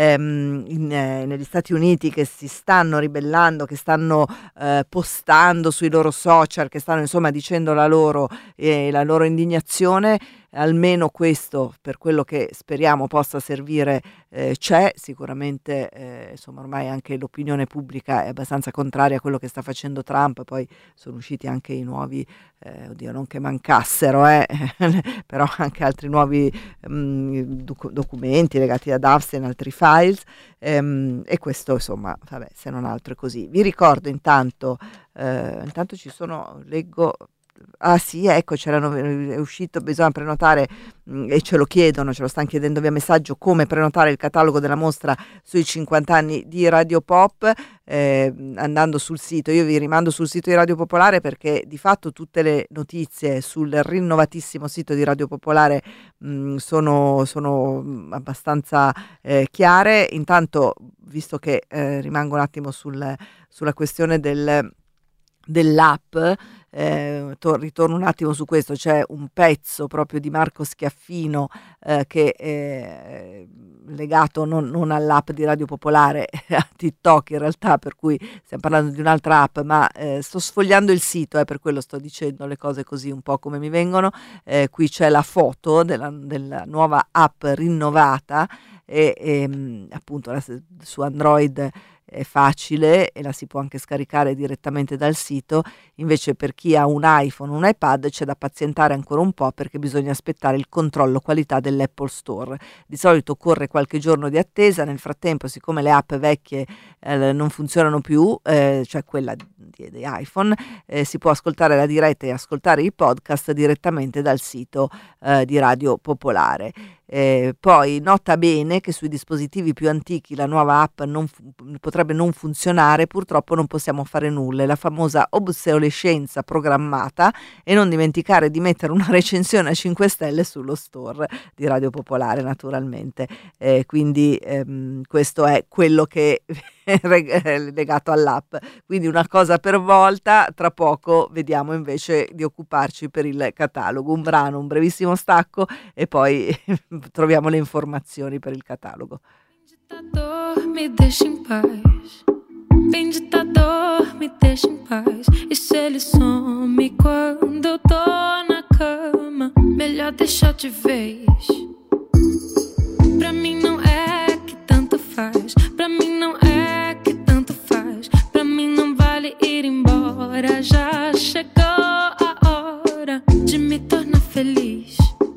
Speaker 1: negli Stati Uniti che si stanno ribellando, che stanno postando sui loro social, che stanno insomma dicendo la loro indignazione. Almeno questo, per quello che speriamo possa servire, c'è sicuramente, insomma ormai anche l'opinione pubblica è abbastanza contraria a quello che sta facendo Trump. Poi sono usciti anche i nuovi, oddio non che mancassero, però anche altri nuovi documenti legati ad Epstein, altri files, e questo insomma vabbè, se non altro è così. Vi ricordo intanto ci sono, leggo. Ah sì, ecco, è uscito, bisogna prenotare, e ce lo chiedono, ce lo stanno chiedendo via messaggio, come prenotare il catalogo della mostra sui 50 anni di Radio Pop, andando sul sito. Io vi rimando sul sito di Radio Popolare, perché di fatto tutte le notizie sul rinnovatissimo sito di Radio Popolare sono abbastanza chiare. Intanto, visto che rimango un attimo sulla questione dell'app, ritorno un attimo su questo. C'è un pezzo proprio di Marco Schiaffino che è legato non all'app di Radio Popolare, a TikTok in realtà, per cui stiamo parlando di un'altra app, ma sto sfogliando il sito, per quello sto dicendo le cose così un po' come mi vengono. Qui c'è la foto della nuova app rinnovata, e appunto su Android è facile e la si può anche scaricare direttamente dal sito. Invece per chi ha un iPhone o un iPad c'è da pazientare ancora un po', perché bisogna aspettare il controllo qualità dell'Apple Store. Di solito occorre qualche giorno di attesa. Nel frattempo, siccome le app vecchie non funzionano più, cioè quella di iPhone, si può ascoltare la diretta e ascoltare i podcast direttamente dal sito di Radio Popolare. Poi nota bene che sui dispositivi più antichi la nuova app potrebbe non funzionare. Purtroppo non possiamo fare nulla, è la famosa obsolescenza programmata, e non dimenticare di mettere una recensione a 5 stelle sullo store di Radio Popolare, naturalmente. Quindi questo è quello che è legato all'app, quindi una cosa per volta. Tra poco vediamo invece di occuparci per il catalogo. Un brano, un brevissimo stacco, e poi troviamo le informazioni per il catalogo.
Speaker 9: Me deixa em paz, bem ditador, me deixa em paz. E se ele some quando eu tô na cama, melhor deixar de vez. Pra mim não é que tanto faz, pra mim não é que tanto faz, pra mim não vale ir embora. Já chegou a hora de me tornar feliz.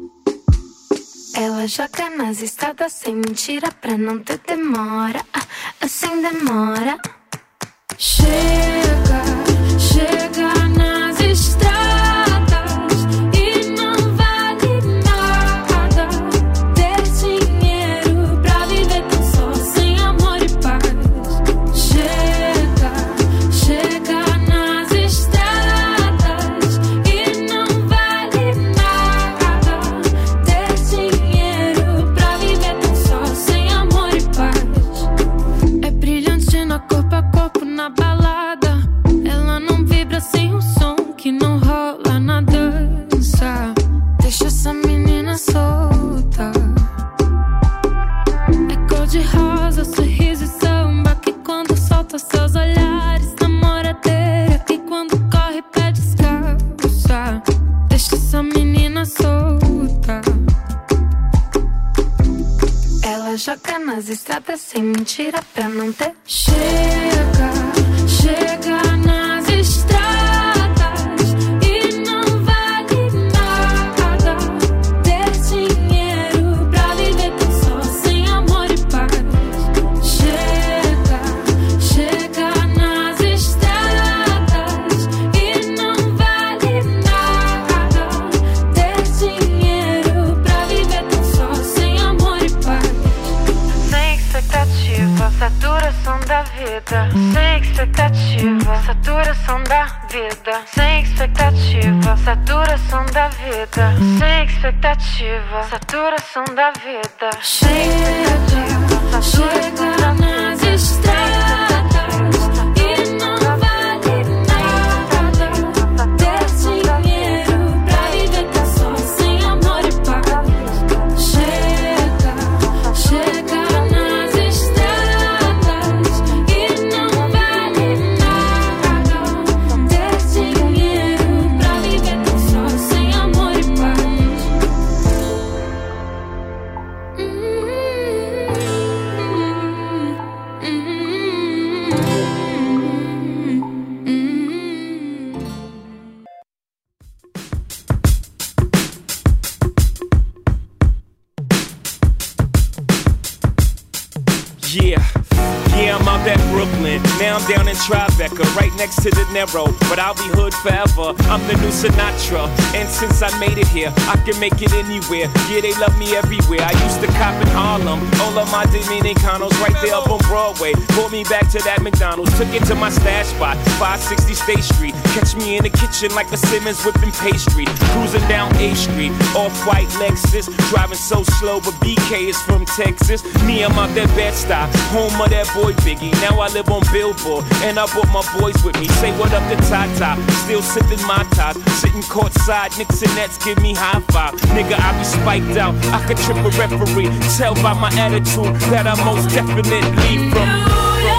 Speaker 9: Ela joga nas estradas sem mentira pra não ter demora, sem demora. Chega, chega nas estradas e não vale nada ter dinheiro pra viver tão só, sem amor e paz. Chega, chega nas estradas e não vale nada ter dinheiro pra viver tão só, sem amor e paz. É brilhante na corpo a corpo na balada, ela não vibra sem o som que não rola na dança. Deixa essa menina solta. É cor de rosa, sorriso e samba, que quando solta seus olhares namoradeira, e quando corre pé descalça. Deixa essa menina solta. Ela joga nas estradas sem mentira pra não ter. Chega, chega nas estradas e não vale nada ter dinheiro pra viver tão só, sem amor e paz. Chega. Saturação da vida, sem expectativa. Saturação da vida, sem expectativa. Saturação da vida. Chega, chega nas estradas e não vale nada ter dinheiro pra viver tão só, sem amor e paz. Chega, chega nas estradas e não vale nada ter dinheiro pra viver tão só, sem amor e paz.
Speaker 10: Yeah, I'm out at Brooklyn. Now I'm down in Tribeca, right next to De Niro. But I'll be hood forever. I'm the new Sinatra. And since I made it here, I can make it anywhere. Yeah, they love me everywhere. I used to cop in Harlem. All of my Dominicanos right there up on Broadway. Pulled me back to that McDonald's. Took it to my stash spot, 560 State Street. Catch me in the kitchen like a Simmons whipping pastry. Cruising down A Street, off-white Lexus. Driving so slow, but BK is from Texas. Me, I'm out that Bed-Stuy, home of that boy Biggie. Now I live on Billboard, and I brought my boys with me. Say what up to Tata, still sipping my top. Sitting courtside, Knicks and Nets give me high five. Nigga, I be spiked out, I could trip a referee. Tell by my attitude that I most definitely from.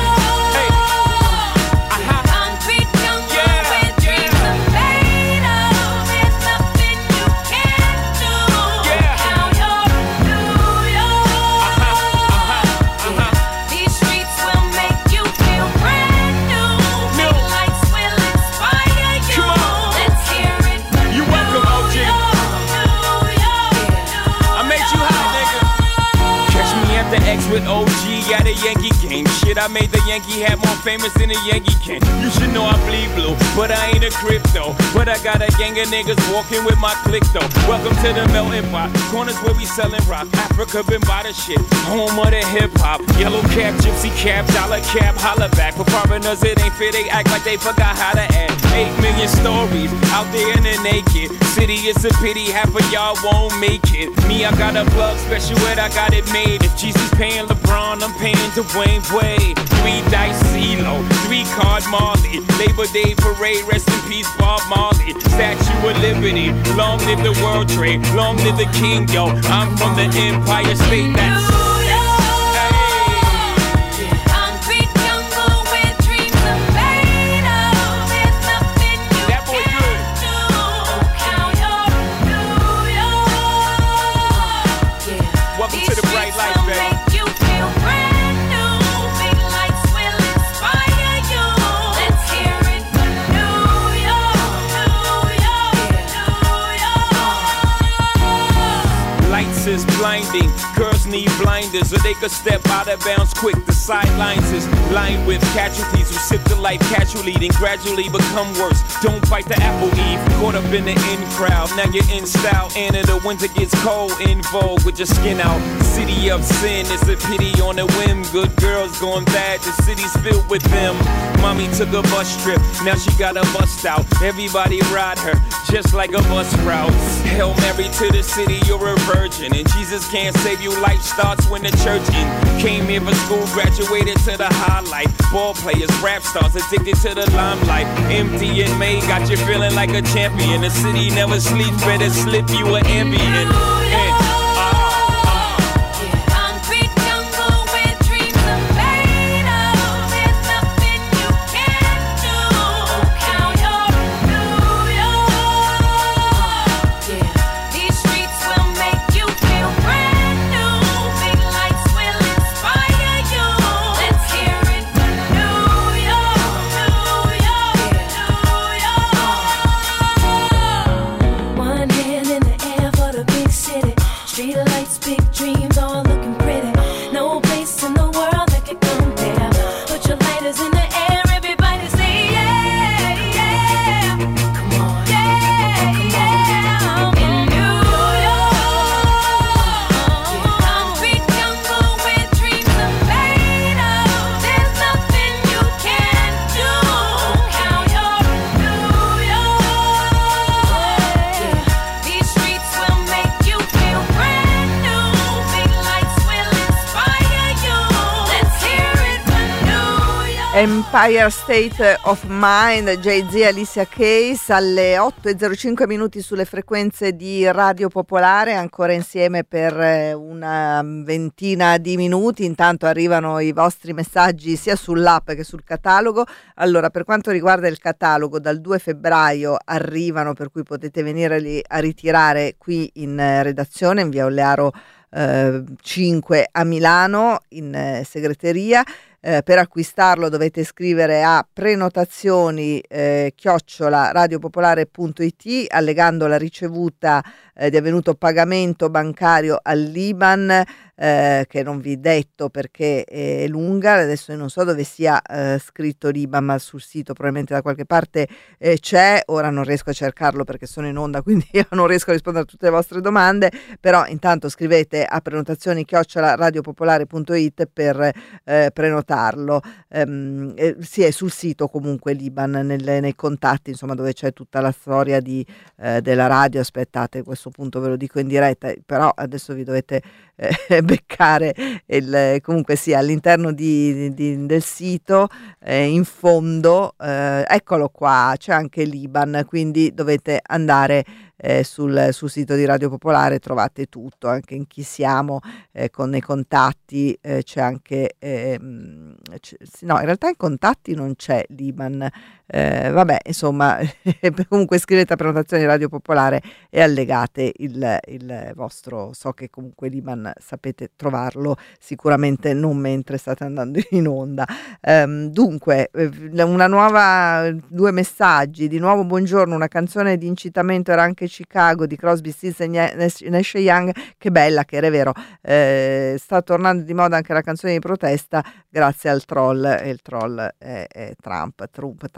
Speaker 10: With OG at a Yankee game. Shit, I made the Yankee hat more famous than a Yankee can. You should know I bleed blue, but I ain't a crypto. But I got a gang of niggas walking with my click though. Welcome to the melting pot. Corners where we sellin' rock. Africa been by the shit. Home of the hip hop. Yellow cap, gypsy cap, dollar cap, holla back. For foreigners it ain't fair, they act like they forgot how to act. 8 million stories out there in the naked city. It's a pity half of y'all won't make it. Me, I got a plug special ed, I got it made. If Jesus paying LeBron, I'm paying Dwayne Wade. 3 dice CeeLo, 3 card Marley. Labor Day parade, rest in peace Bob Marley. Statue of Liberty, long live the World Trade, long live the King, yo. I'm from the Empire State, that's blinding. Girls need blinders so they could step out of bounds quick. The sidelines is lined with casualties who sip the life casually, then gradually become worse. Don't bite the apple, Eve. Caught up in the in crowd, now you're in style. And in the winter gets cold, in vogue with your skin out. City of sin, it's a pity on a whim. Good girls going bad, the city's filled with them. Mommy took a bus trip, now she got a bust out. Everybody ride her, just like a bus route. Hail Mary to the city, you're a virgin. And Jesus can't save you, life starts when the church in. Came here for school, graduated to the highlight. Ball players, rap stars, addicted to the limelight. Empty in May, got you feeling like a champion. The city never sleeps, better slip you an ambient.
Speaker 9: One hand in the air for the big city.
Speaker 1: Empire State of Mind, Jay-Z, Alicia Keys, alle 8:05 sulle frequenze di Radio Popolare, ancora insieme per una ventina di minuti. Intanto arrivano i vostri messaggi sia sull'app che sul catalogo. Allora, per quanto riguarda il catalogo, dal 2 febbraio arrivano, per cui potete venirli a ritirare qui in redazione, in via Olearo 5 a Milano, in segreteria. Per acquistarlo dovete scrivere a prenotazioni @radiopopolare.it, allegando la ricevuta di avvenuto pagamento bancario all'IBAN, che non vi detto perché è lunga. Adesso io non so dove sia scritto l'IBAN, ma sul sito probabilmente da qualche parte c'è. Ora non riesco a cercarlo perché sono in onda, quindi io non riesco a rispondere a tutte le vostre domande, però intanto scrivete a prenotazioni @radiopopolare.it per prenotarlo. Sì, è sul sito comunque l'IBAN, nei contatti, insomma, dove c'è tutta la storia della radio. Aspettate, a questo punto ve lo dico in diretta, però adesso vi dovete beccare comunque sì, all'interno del sito, in fondo, eccolo qua, c'è anche l'IBAN, quindi dovete andare sul sito di Radio Popolare, trovate tutto, anche in chi siamo, con i contatti, c'è anche no, in realtà in contatti non c'è l'IBAN, vabbè, insomma, comunque scrivete a prenotazioni di Radio Popolare e allegate il vostro, so che comunque l'IBAN sapete trovarlo, sicuramente non mentre state andando in onda. Dunque, due messaggi, di nuovo buongiorno, una canzone di incitamento era anche Chicago di Crosby, Stills e Nash Young, che bella che era, è vero. Sta tornando di moda anche la canzone di protesta grazie al troll, e il troll è Trump.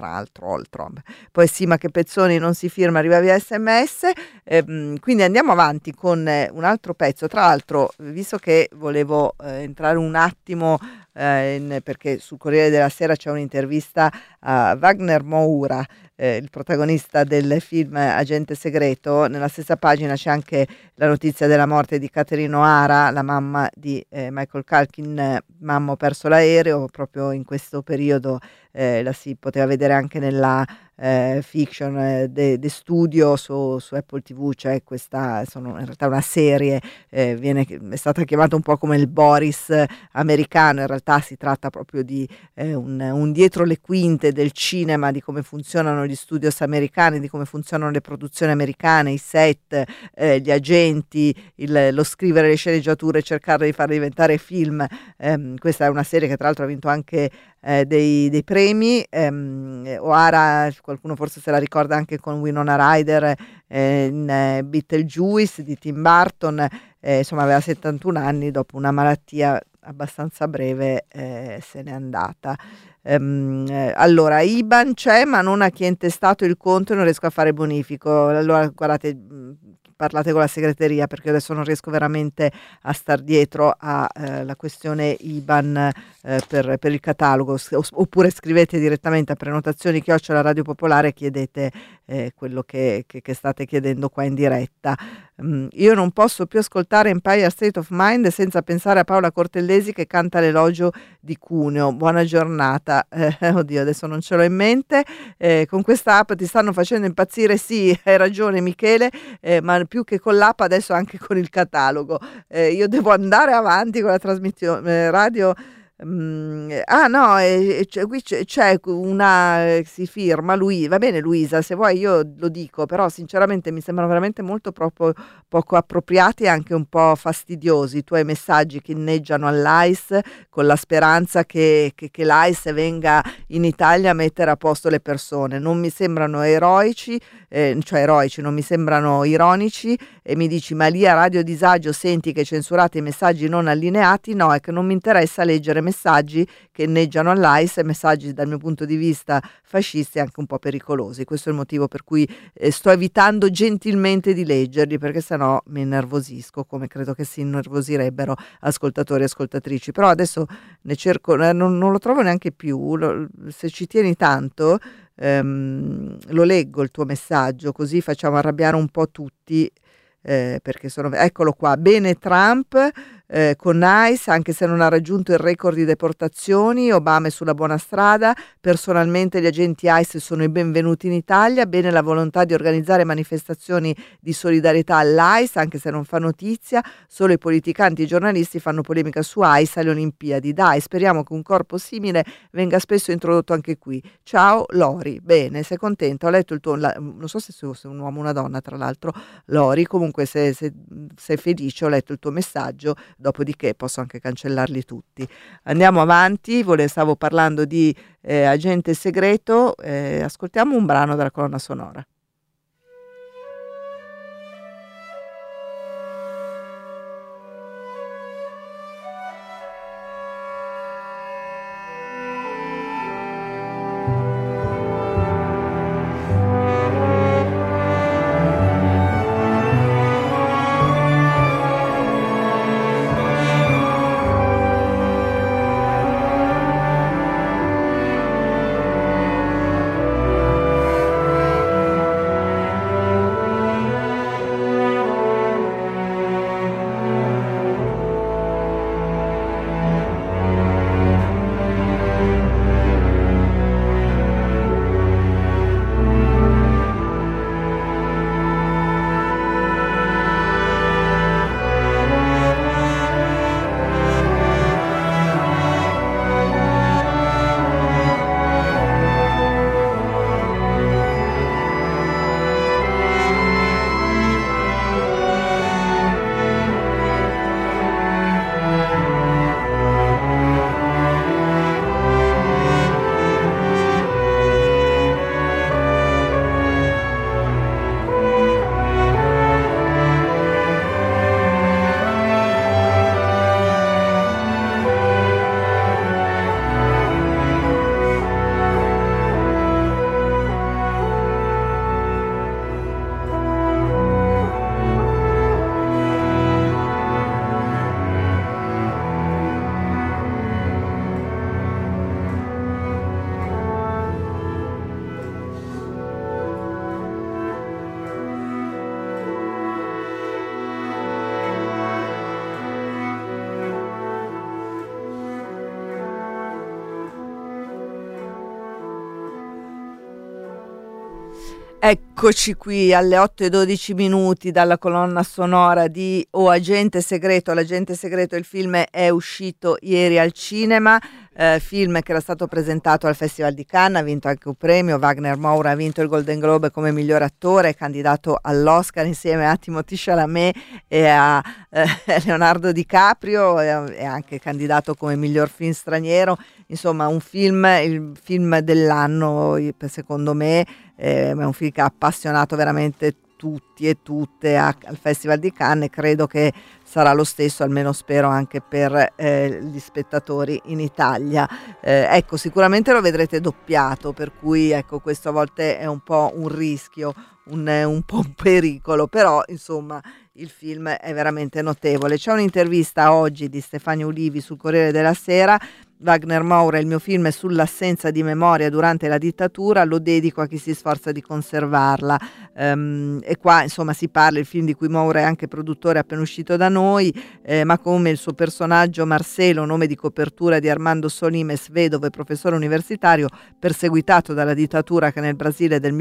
Speaker 1: Poi sì, ma che Pezzoni non si firma, arriva via SMS. Quindi andiamo avanti con un altro pezzo. Tra l'altro, visto che volevo entrare un attimo perché sul Corriere della Sera c'è un'intervista a Wagner Moura, il protagonista del film Agente Segreto, nella stessa pagina c'è anche la notizia della morte di Catherine O'Hara, la mamma di Michael Culkin. Mamma, ho perso l'aereo. Proprio in questo periodo la si poteva vedere anche nella fiction The Studio su Apple TV. C'è questa, sono in realtà una serie, è stata chiamata un po' come il Boris americano, in realtà si tratta proprio di un dietro le quinte del cinema, di come funzionano gli studios americani, di come funzionano le produzioni americane, i set, gli agenti, lo scrivere le sceneggiature, cercare di farle diventare film. Questa è una serie che tra l'altro ha vinto anche dei premi. O'Hara, qualcuno forse se la ricorda anche con Winona Ryder in Beetlejuice di Tim Burton. Insomma, aveva 71 anni, dopo una malattia abbastanza breve se n'è andata. Allora, IBAN c'è, ma non a chi è intestato il conto e non riesco a fare bonifico. Allora, guardate, parlate con la segreteria, perché adesso non riesco veramente a star dietro alla questione IBAN per il catalogo. Oppure scrivete direttamente a prenotazioni @Radio Popolare e chiedete quello che state chiedendo qua in diretta. Io non posso più ascoltare Empire State of Mind senza pensare a Paola Cortellesi che canta l'elogio di Cuneo. Buona giornata. Oddio, adesso non ce l'ho in mente. Con questa app ti stanno facendo impazzire. Sì, hai ragione Michele, ma più che con l'app adesso anche con il catalogo. Io devo andare avanti con la trasmissione radio. No, qui c'è una, si firma lui, va bene Luisa, se vuoi io lo dico, però sinceramente mi sembrano veramente molto poco appropriati e anche un po' fastidiosi i tuoi messaggi che inneggiano all'AIS con la speranza che l'AIS venga in Italia a mettere a posto le persone. Non mi sembrano eroici, non mi sembrano ironici, e mi dici ma lì a Radio Disagio senti che censurate i messaggi non allineati. No, è che non mi interessa leggere messaggi che inneggiano all'AIS e messaggi dal mio punto di vista fascisti e anche un po' pericolosi. Questo è il motivo per cui sto evitando gentilmente di leggerli, perché sennò mi innervosisco, come credo che si innervosirebbero ascoltatori e ascoltatrici. Però adesso ne cerco, non lo trovo neanche più. Se ci tieni tanto lo leggo il tuo messaggio, così facciamo arrabbiare un po' tutti. Perché eccolo qua, bene Trump, con ICE, anche se non ha raggiunto il record di deportazioni. Obama è sulla buona strada. Personalmente gli agenti ICE sono i benvenuti in Italia. Bene la volontà di organizzare manifestazioni di solidarietà all'ICE, anche se non fa notizia. Solo i politicanti e i giornalisti fanno polemica su ICE alle Olimpiadi. Dai, speriamo che un corpo simile venga spesso introdotto anche qui. Ciao Lori. Bene, sei contenta? Ho letto il tuo, non so se sei un uomo o una donna, tra l'altro, Lori. Comunque se sei felice, ho letto il tuo messaggio, dopodiché posso anche cancellarli tutti. Andiamo avanti. Stavo parlando di Agente Segreto. Ascoltiamo un brano della colonna sonora. Eccoci qui alle 8:12 dalla colonna sonora di O Agente Segreto. L'Agente Segreto, il film è uscito ieri al cinema, film che era stato presentato al Festival di Cannes, ha vinto anche un premio. Wagner Moura ha vinto il Golden Globe come miglior attore, è candidato all'Oscar insieme a Timothée Chalamet e a Leonardo DiCaprio, è anche candidato come miglior film straniero. Insomma, il film dell'anno secondo me. È un film che ha appassionato veramente tutti e tutte al Festival di Cannes, e credo che sarà lo stesso, almeno spero, anche per gli spettatori in Italia. Ecco, sicuramente lo vedrete doppiato, per cui ecco, questo a volte è un po' un rischio, un po' un pericolo, però insomma il film è veramente notevole. C'è un'intervista oggi di Stefania Ulivi sul Corriere della Sera. Wagner Moura, il mio film è sull'assenza di memoria durante la dittatura, lo dedico a chi si sforza di conservarla. E qua insomma si parla, il film di cui Moura è anche produttore, appena uscito da noi, ma come il suo personaggio Marcelo, nome di copertura di Armando Solimes, vedovo e professore universitario, perseguitato dalla dittatura che nel Brasile del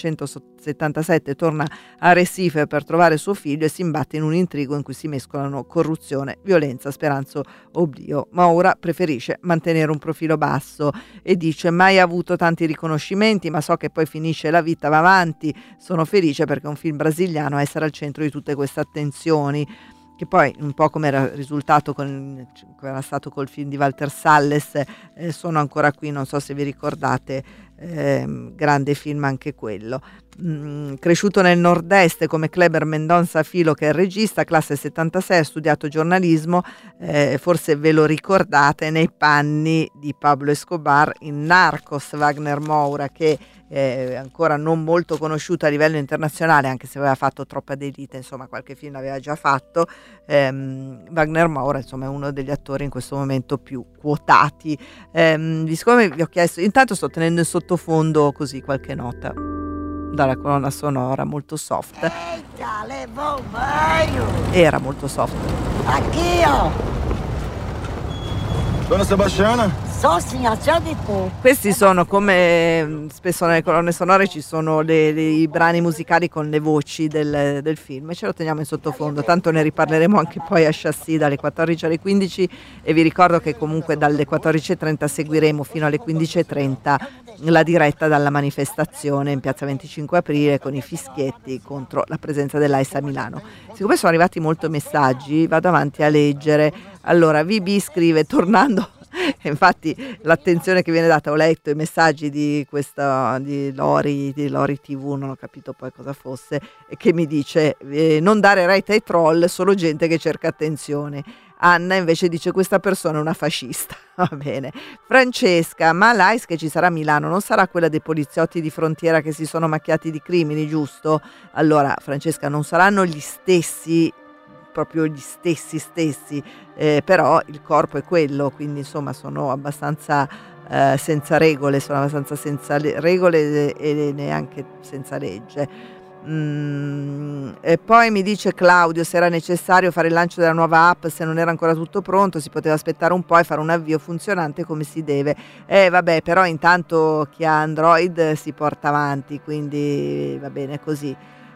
Speaker 1: 1977 torna a Recife per trovare suo figlio e si imbatte in un intrigo in cui si mescolano corruzione, violenza, speranza, oblio. Moura preferisce mantenere un profilo basso e dice: mai avuto tanti riconoscimenti, ma so che poi finisce, la vita va avanti, sono felice perché è un film brasiliano a essere al centro di tutte queste attenzioni, che poi un po' come era risultato era stato col film di Walter Salles, sono ancora qui, non so se vi ricordate, grande film anche quello. Cresciuto nel nord-est come Kleber Mendonça Filho, che è il regista, classe 76, ha studiato giornalismo, forse ve lo ricordate nei panni di Pablo Escobar in Narcos. Wagner Moura, che è ancora non molto conosciuto a livello internazionale, anche se aveva fatto Troppa d'Elite, insomma qualche film l'aveva già fatto. Wagner Moura insomma è uno degli attori in questo momento più quotati. Siccome vi ho chiesto, intanto sto tenendo in sottofondo così qualche nota. dalla colonna sonora, molto soft. Era molto soft.
Speaker 11: Anch'io!
Speaker 12: Buona Sebastiana?
Speaker 1: Questi sono, come spesso nelle colonne sonore ci sono i brani musicali con le voci del film, e ce lo teniamo in sottofondo, tanto ne riparleremo anche poi a Chassis dalle 14 alle 15, e vi ricordo che comunque dalle 14.30 seguiremo fino alle 15.30 la diretta dalla manifestazione in piazza 25 aprile con i fischietti contro la presenza dell'AIS a Milano. Siccome sono arrivati molti messaggi, vado avanti a leggere. Allora, VB scrive, tornando, infatti l'attenzione che viene data, ho letto i messaggi di Lori TV, non ho capito poi cosa fosse, che mi dice non dare rete ai troll, solo gente che cerca attenzione. Anna invece dice questa persona è una fascista. Va bene. Francesca, ma l'AIS che ci sarà a Milano non sarà quella dei poliziotti di frontiera che si sono macchiati di crimini, giusto? Allora Francesca, non saranno gli stessi, proprio gli stessi, però il corpo è quello, quindi insomma sono abbastanza senza regole, e neanche senza legge. E poi mi dice Claudio, se era necessario fare il lancio della nuova app, se non era ancora tutto pronto si poteva aspettare un po' e fare un avvio funzionante come si deve. Vabbè, però intanto chi ha Android si porta avanti, quindi va bene così.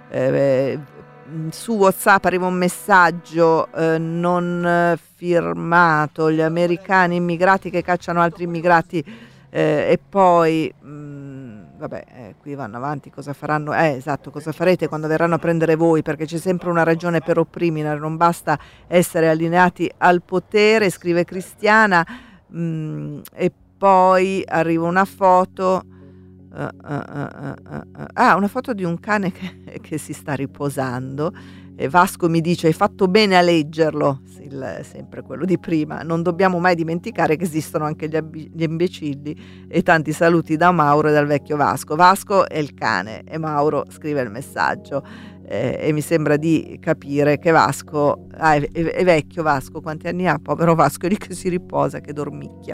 Speaker 1: Su WhatsApp arriva un messaggio non firmato, gli americani immigrati che cacciano altri immigrati, e poi qui vanno avanti, cosa faranno? Esatto, cosa farete quando verranno a prendere voi, perché c'è sempre una ragione per opprimere, non basta essere allineati al potere, scrive Cristiana. E poi arriva una foto, una foto di un cane che si sta riposando, e Vasco mi dice hai fatto bene a leggerlo, sempre quello di prima, non dobbiamo mai dimenticare che esistono anche gli imbecilli, e tanti saluti da Mauro e dal vecchio Vasco. Vasco è il cane e Mauro scrive il messaggio, e mi sembra di capire che Vasco è vecchio. Vasco quanti anni ha? Povero Vasco, è lì che si riposa, che dormicchia.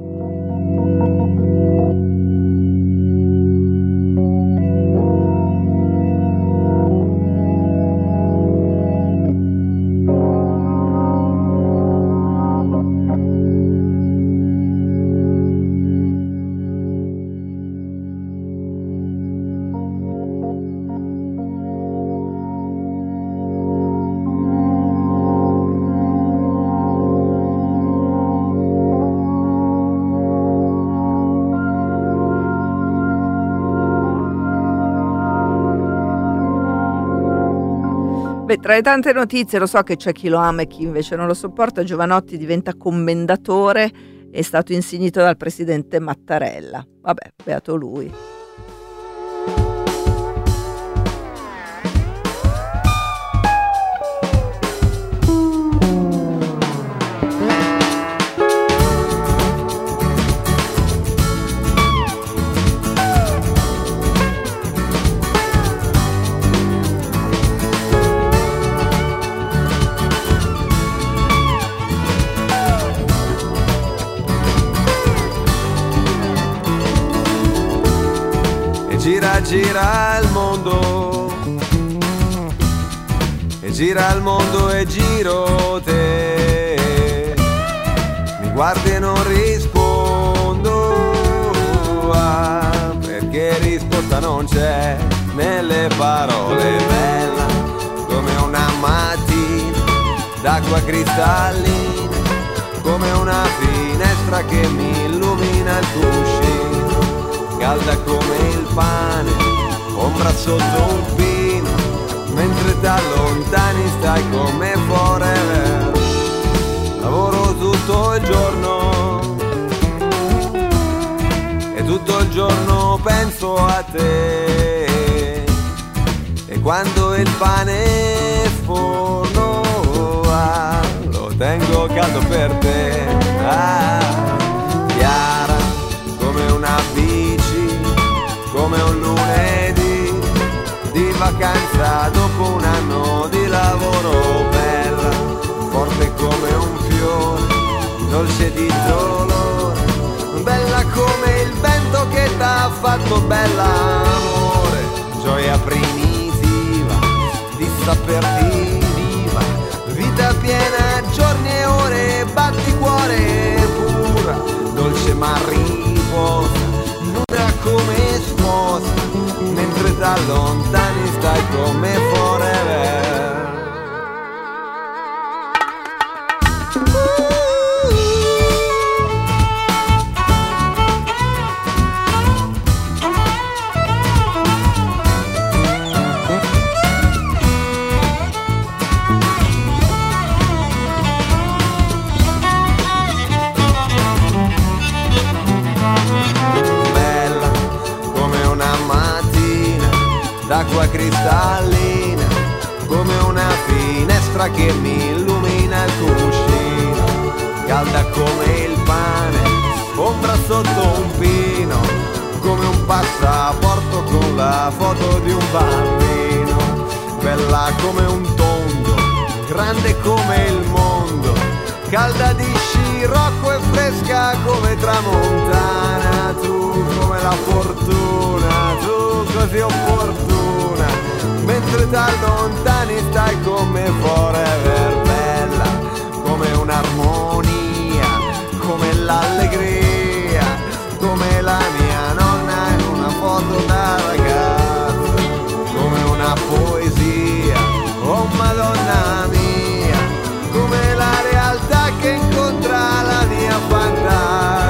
Speaker 1: Beh, tra le tante notizie, lo so che c'è chi lo ama e chi invece non lo sopporta, Giovanotti diventa commendatore, è stato insignito dal presidente Mattarella. Vabbè, beato lui.
Speaker 13: Gira il mondo, e gira il mondo e giro te, mi guardi e non rispondo, perché risposta non c'è nelle parole. Bella come una mattina d'acqua cristallina, come una finestra che mi illumina il cuscino, calda come il pane, ombra sotto un pino, mentre da lontani stai come forever. Lavoro tutto il giorno e tutto il giorno penso a te, e quando il pane è forno lo tengo caldo per te. Chiara come una bici, come un lunedì di vacanza dopo un anno di lavoro. Bella, forte come un fiore, dolce di dolore, bella come il vento che t'ha fatto bella, amore. voglia primitiva di saperti viva, vita piena, giorni e ore, batticuore pura, dolce ma riposa, nuda come sposa, mentre da lontani stai come forever. D'acqua cristallina, come una finestra che mi illumina il cuscino, calda come il pane, ombra sotto un pino, come un passaporto con la foto di un bambino, bella come un tondo, grande come il mondo, calda di scirocco e fresca come tramontana, tu come la fortuna, tu così opportuna, mentre da lontani stai come forever, bella come un'armonia, come l'allegria, come la mia nonna in una foto da ragazza, come una poesia, oh Madonna mia, come la realtà che incontra la mia fantasia.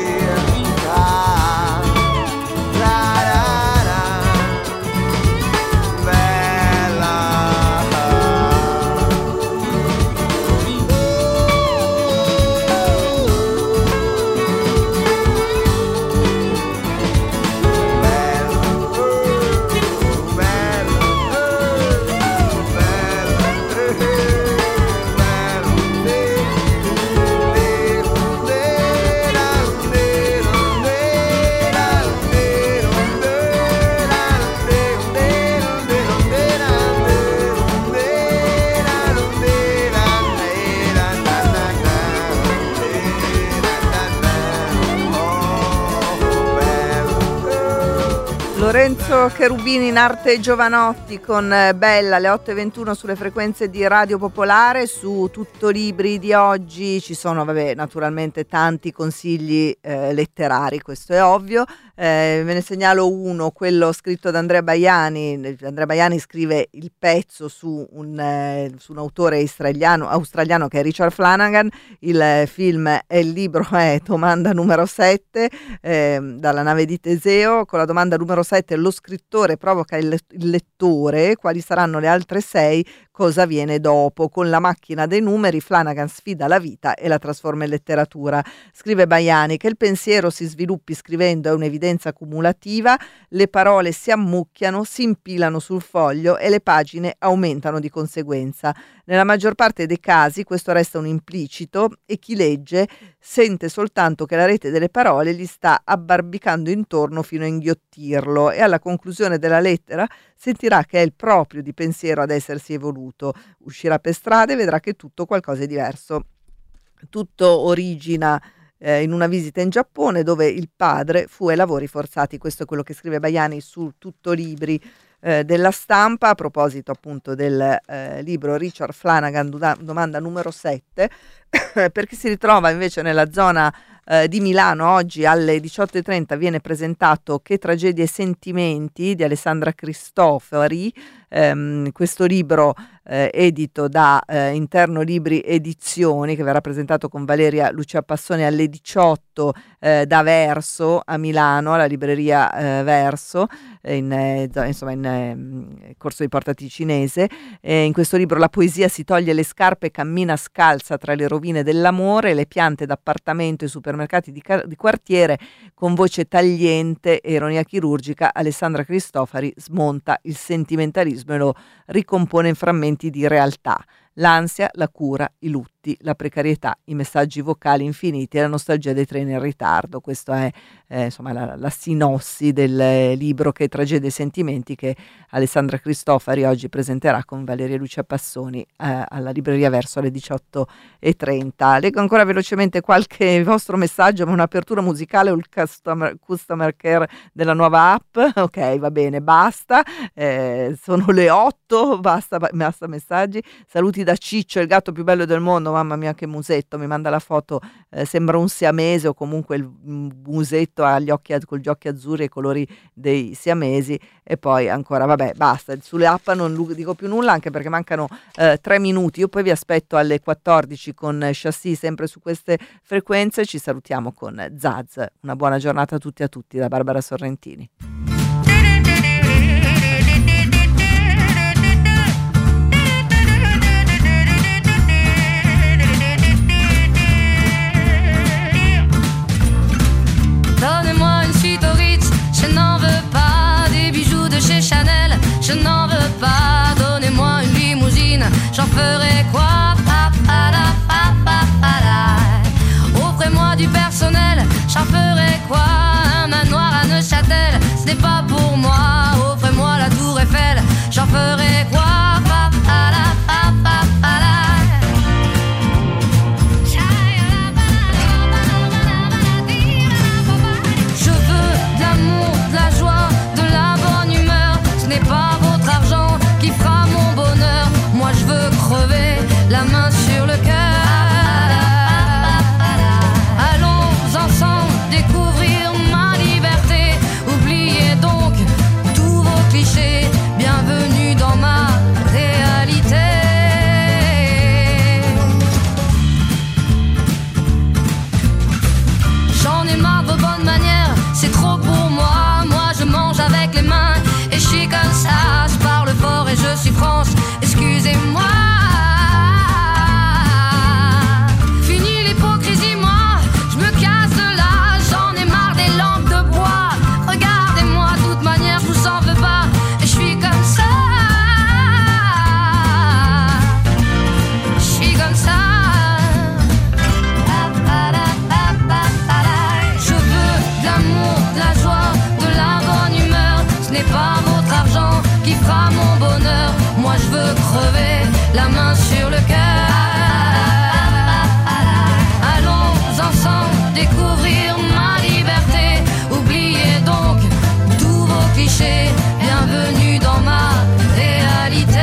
Speaker 1: Lorenzo Cherubini in arte Giovanotti con Bella, alle 8:21 sulle frequenze di Radio Popolare. Su Tutto Libri di oggi ci sono naturalmente tanti consigli letterari, questo è ovvio. Ve ne segnalo uno, quello scritto da Andrea Baiani. Andrea Baiani scrive il pezzo su un autore australiano che è Richard Flanagan. Il film e il libro è Domanda numero 7, dalla nave di Teseo. Con la domanda numero 7 lo scrittore provoca il lettore: quali saranno le altre 6? Cosa viene dopo? Con la macchina dei numeri Flanagan sfida la vita e la trasforma in letteratura. Scrive Baiani che il pensiero si sviluppi scrivendo è un'evidenza cumulativa, le parole si ammucchiano, si impilano sul foglio e le pagine aumentano di conseguenza. Nella maggior parte dei casi questo resta un implicito e chi legge sente soltanto che la rete delle parole gli sta abbarbicando intorno fino a inghiottirlo, e alla conclusione della lettera sentirà che è il proprio di pensiero ad essersi evoluto. Uscirà per strada e vedrà che tutto qualcosa è diverso. Tutto origina in una visita in Giappone dove il padre fu ai lavori forzati. Questo è quello che scrive Baiani su Tutto Libri della Stampa, a proposito appunto del libro Richard Flanagan, domanda numero 7. Per chi si ritrova invece nella zona di Milano, oggi alle 18:30 viene presentato Che tragedie e sentimenti di Alessandra Cristofori, questo libro edito da Interno Libri Edizioni, che verrà presentato con Valeria Lucia Passoni alle 18 da Verso a Milano, alla libreria Verso, in Corso di Porta Ticinese. In questo libro la poesia si toglie le scarpe e cammina scalza tra le rovine dell'amore, le piante d'appartamento e supermercati di quartiere. Con voce tagliente e ironia chirurgica Alessandra Cristofori smonta il sentimentalismo e lo ricompone in frammenti di realtà: l'ansia, la cura, i lutti. tutti, la precarietà, i messaggi vocali infiniti e la nostalgia dei treni in ritardo. Questo è insomma la sinossi del libro Che tragedia e sentimenti, che Alessandra Cristofari oggi presenterà con Valeria Lucia Passoni alla Libreria Verso alle 18:30. Leggo ancora velocemente qualche vostro messaggio, ma un'apertura musicale o il customer care della nuova app? Ok, va bene, basta, sono le 8, basta messaggi. Saluti da Ciccio, il gatto più bello del mondo, mamma mia che musetto, mi manda la foto, sembra un siamese o comunque il musetto con gli occhi azzurri e i colori dei siamesi. E poi ancora, vabbè, basta, sulle app non dico più nulla, anche perché mancano 3 minuti. Io poi vi aspetto alle 14 con Chassis, sempre su queste frequenze. Ci salutiamo con Zaz. Una buona giornata a tutti e a tutti da Barbara Sorrentini.
Speaker 9: Donnez-moi une suite au Ritz, je n'en veux pas. Des bijoux de chez Chanel, je n'en veux pas. Donnez-moi une limousine, j'en ferai quoi? Offrez-moi du personnel, j'en ferai quoi? Un manoir à Neuchâtel, ce n'est pas pour moi. Offrez-moi la tour Eiffel, j'en ferai quoi? Pas votre argent qui fera mon bonheur. Moi je veux crever la main sur le cœur. Allons ensemble découvrir ma liberté. Oubliez donc tous vos clichés. Bienvenue dans ma réalité. J'en ai marre de vos bonnes manières, c'est trop pour moi. Moi je mange avec les mains et je suis comme ça, je parle fort et je suis France, excusez-moi. Fini l'hypocrisie, moi, je me casse de là, j'en ai marre des langues de bois. Regardez-moi, de toute manière, je vous en veux pas, et je suis comme ça. Je suis comme ça. Je veux de l'amour, de la joie, de la bonne humeur, ce n'est pas votre argent qui fera mon bonheur. Moi je veux crever la main sur le cœur. Allons ensemble découvrir ma liberté. Oubliez donc tous vos clichés. Bienvenue dans ma réalité.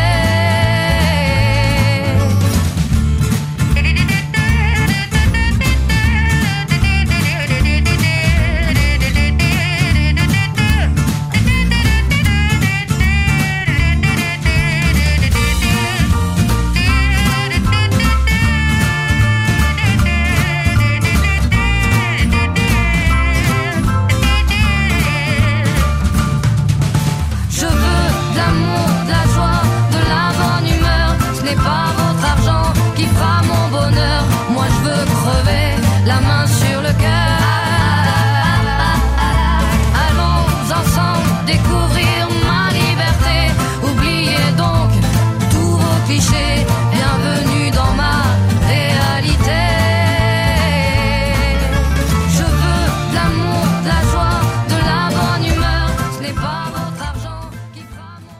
Speaker 9: Je veux de l'amour, de la joie, de la bonne humeur. Ce n'est pas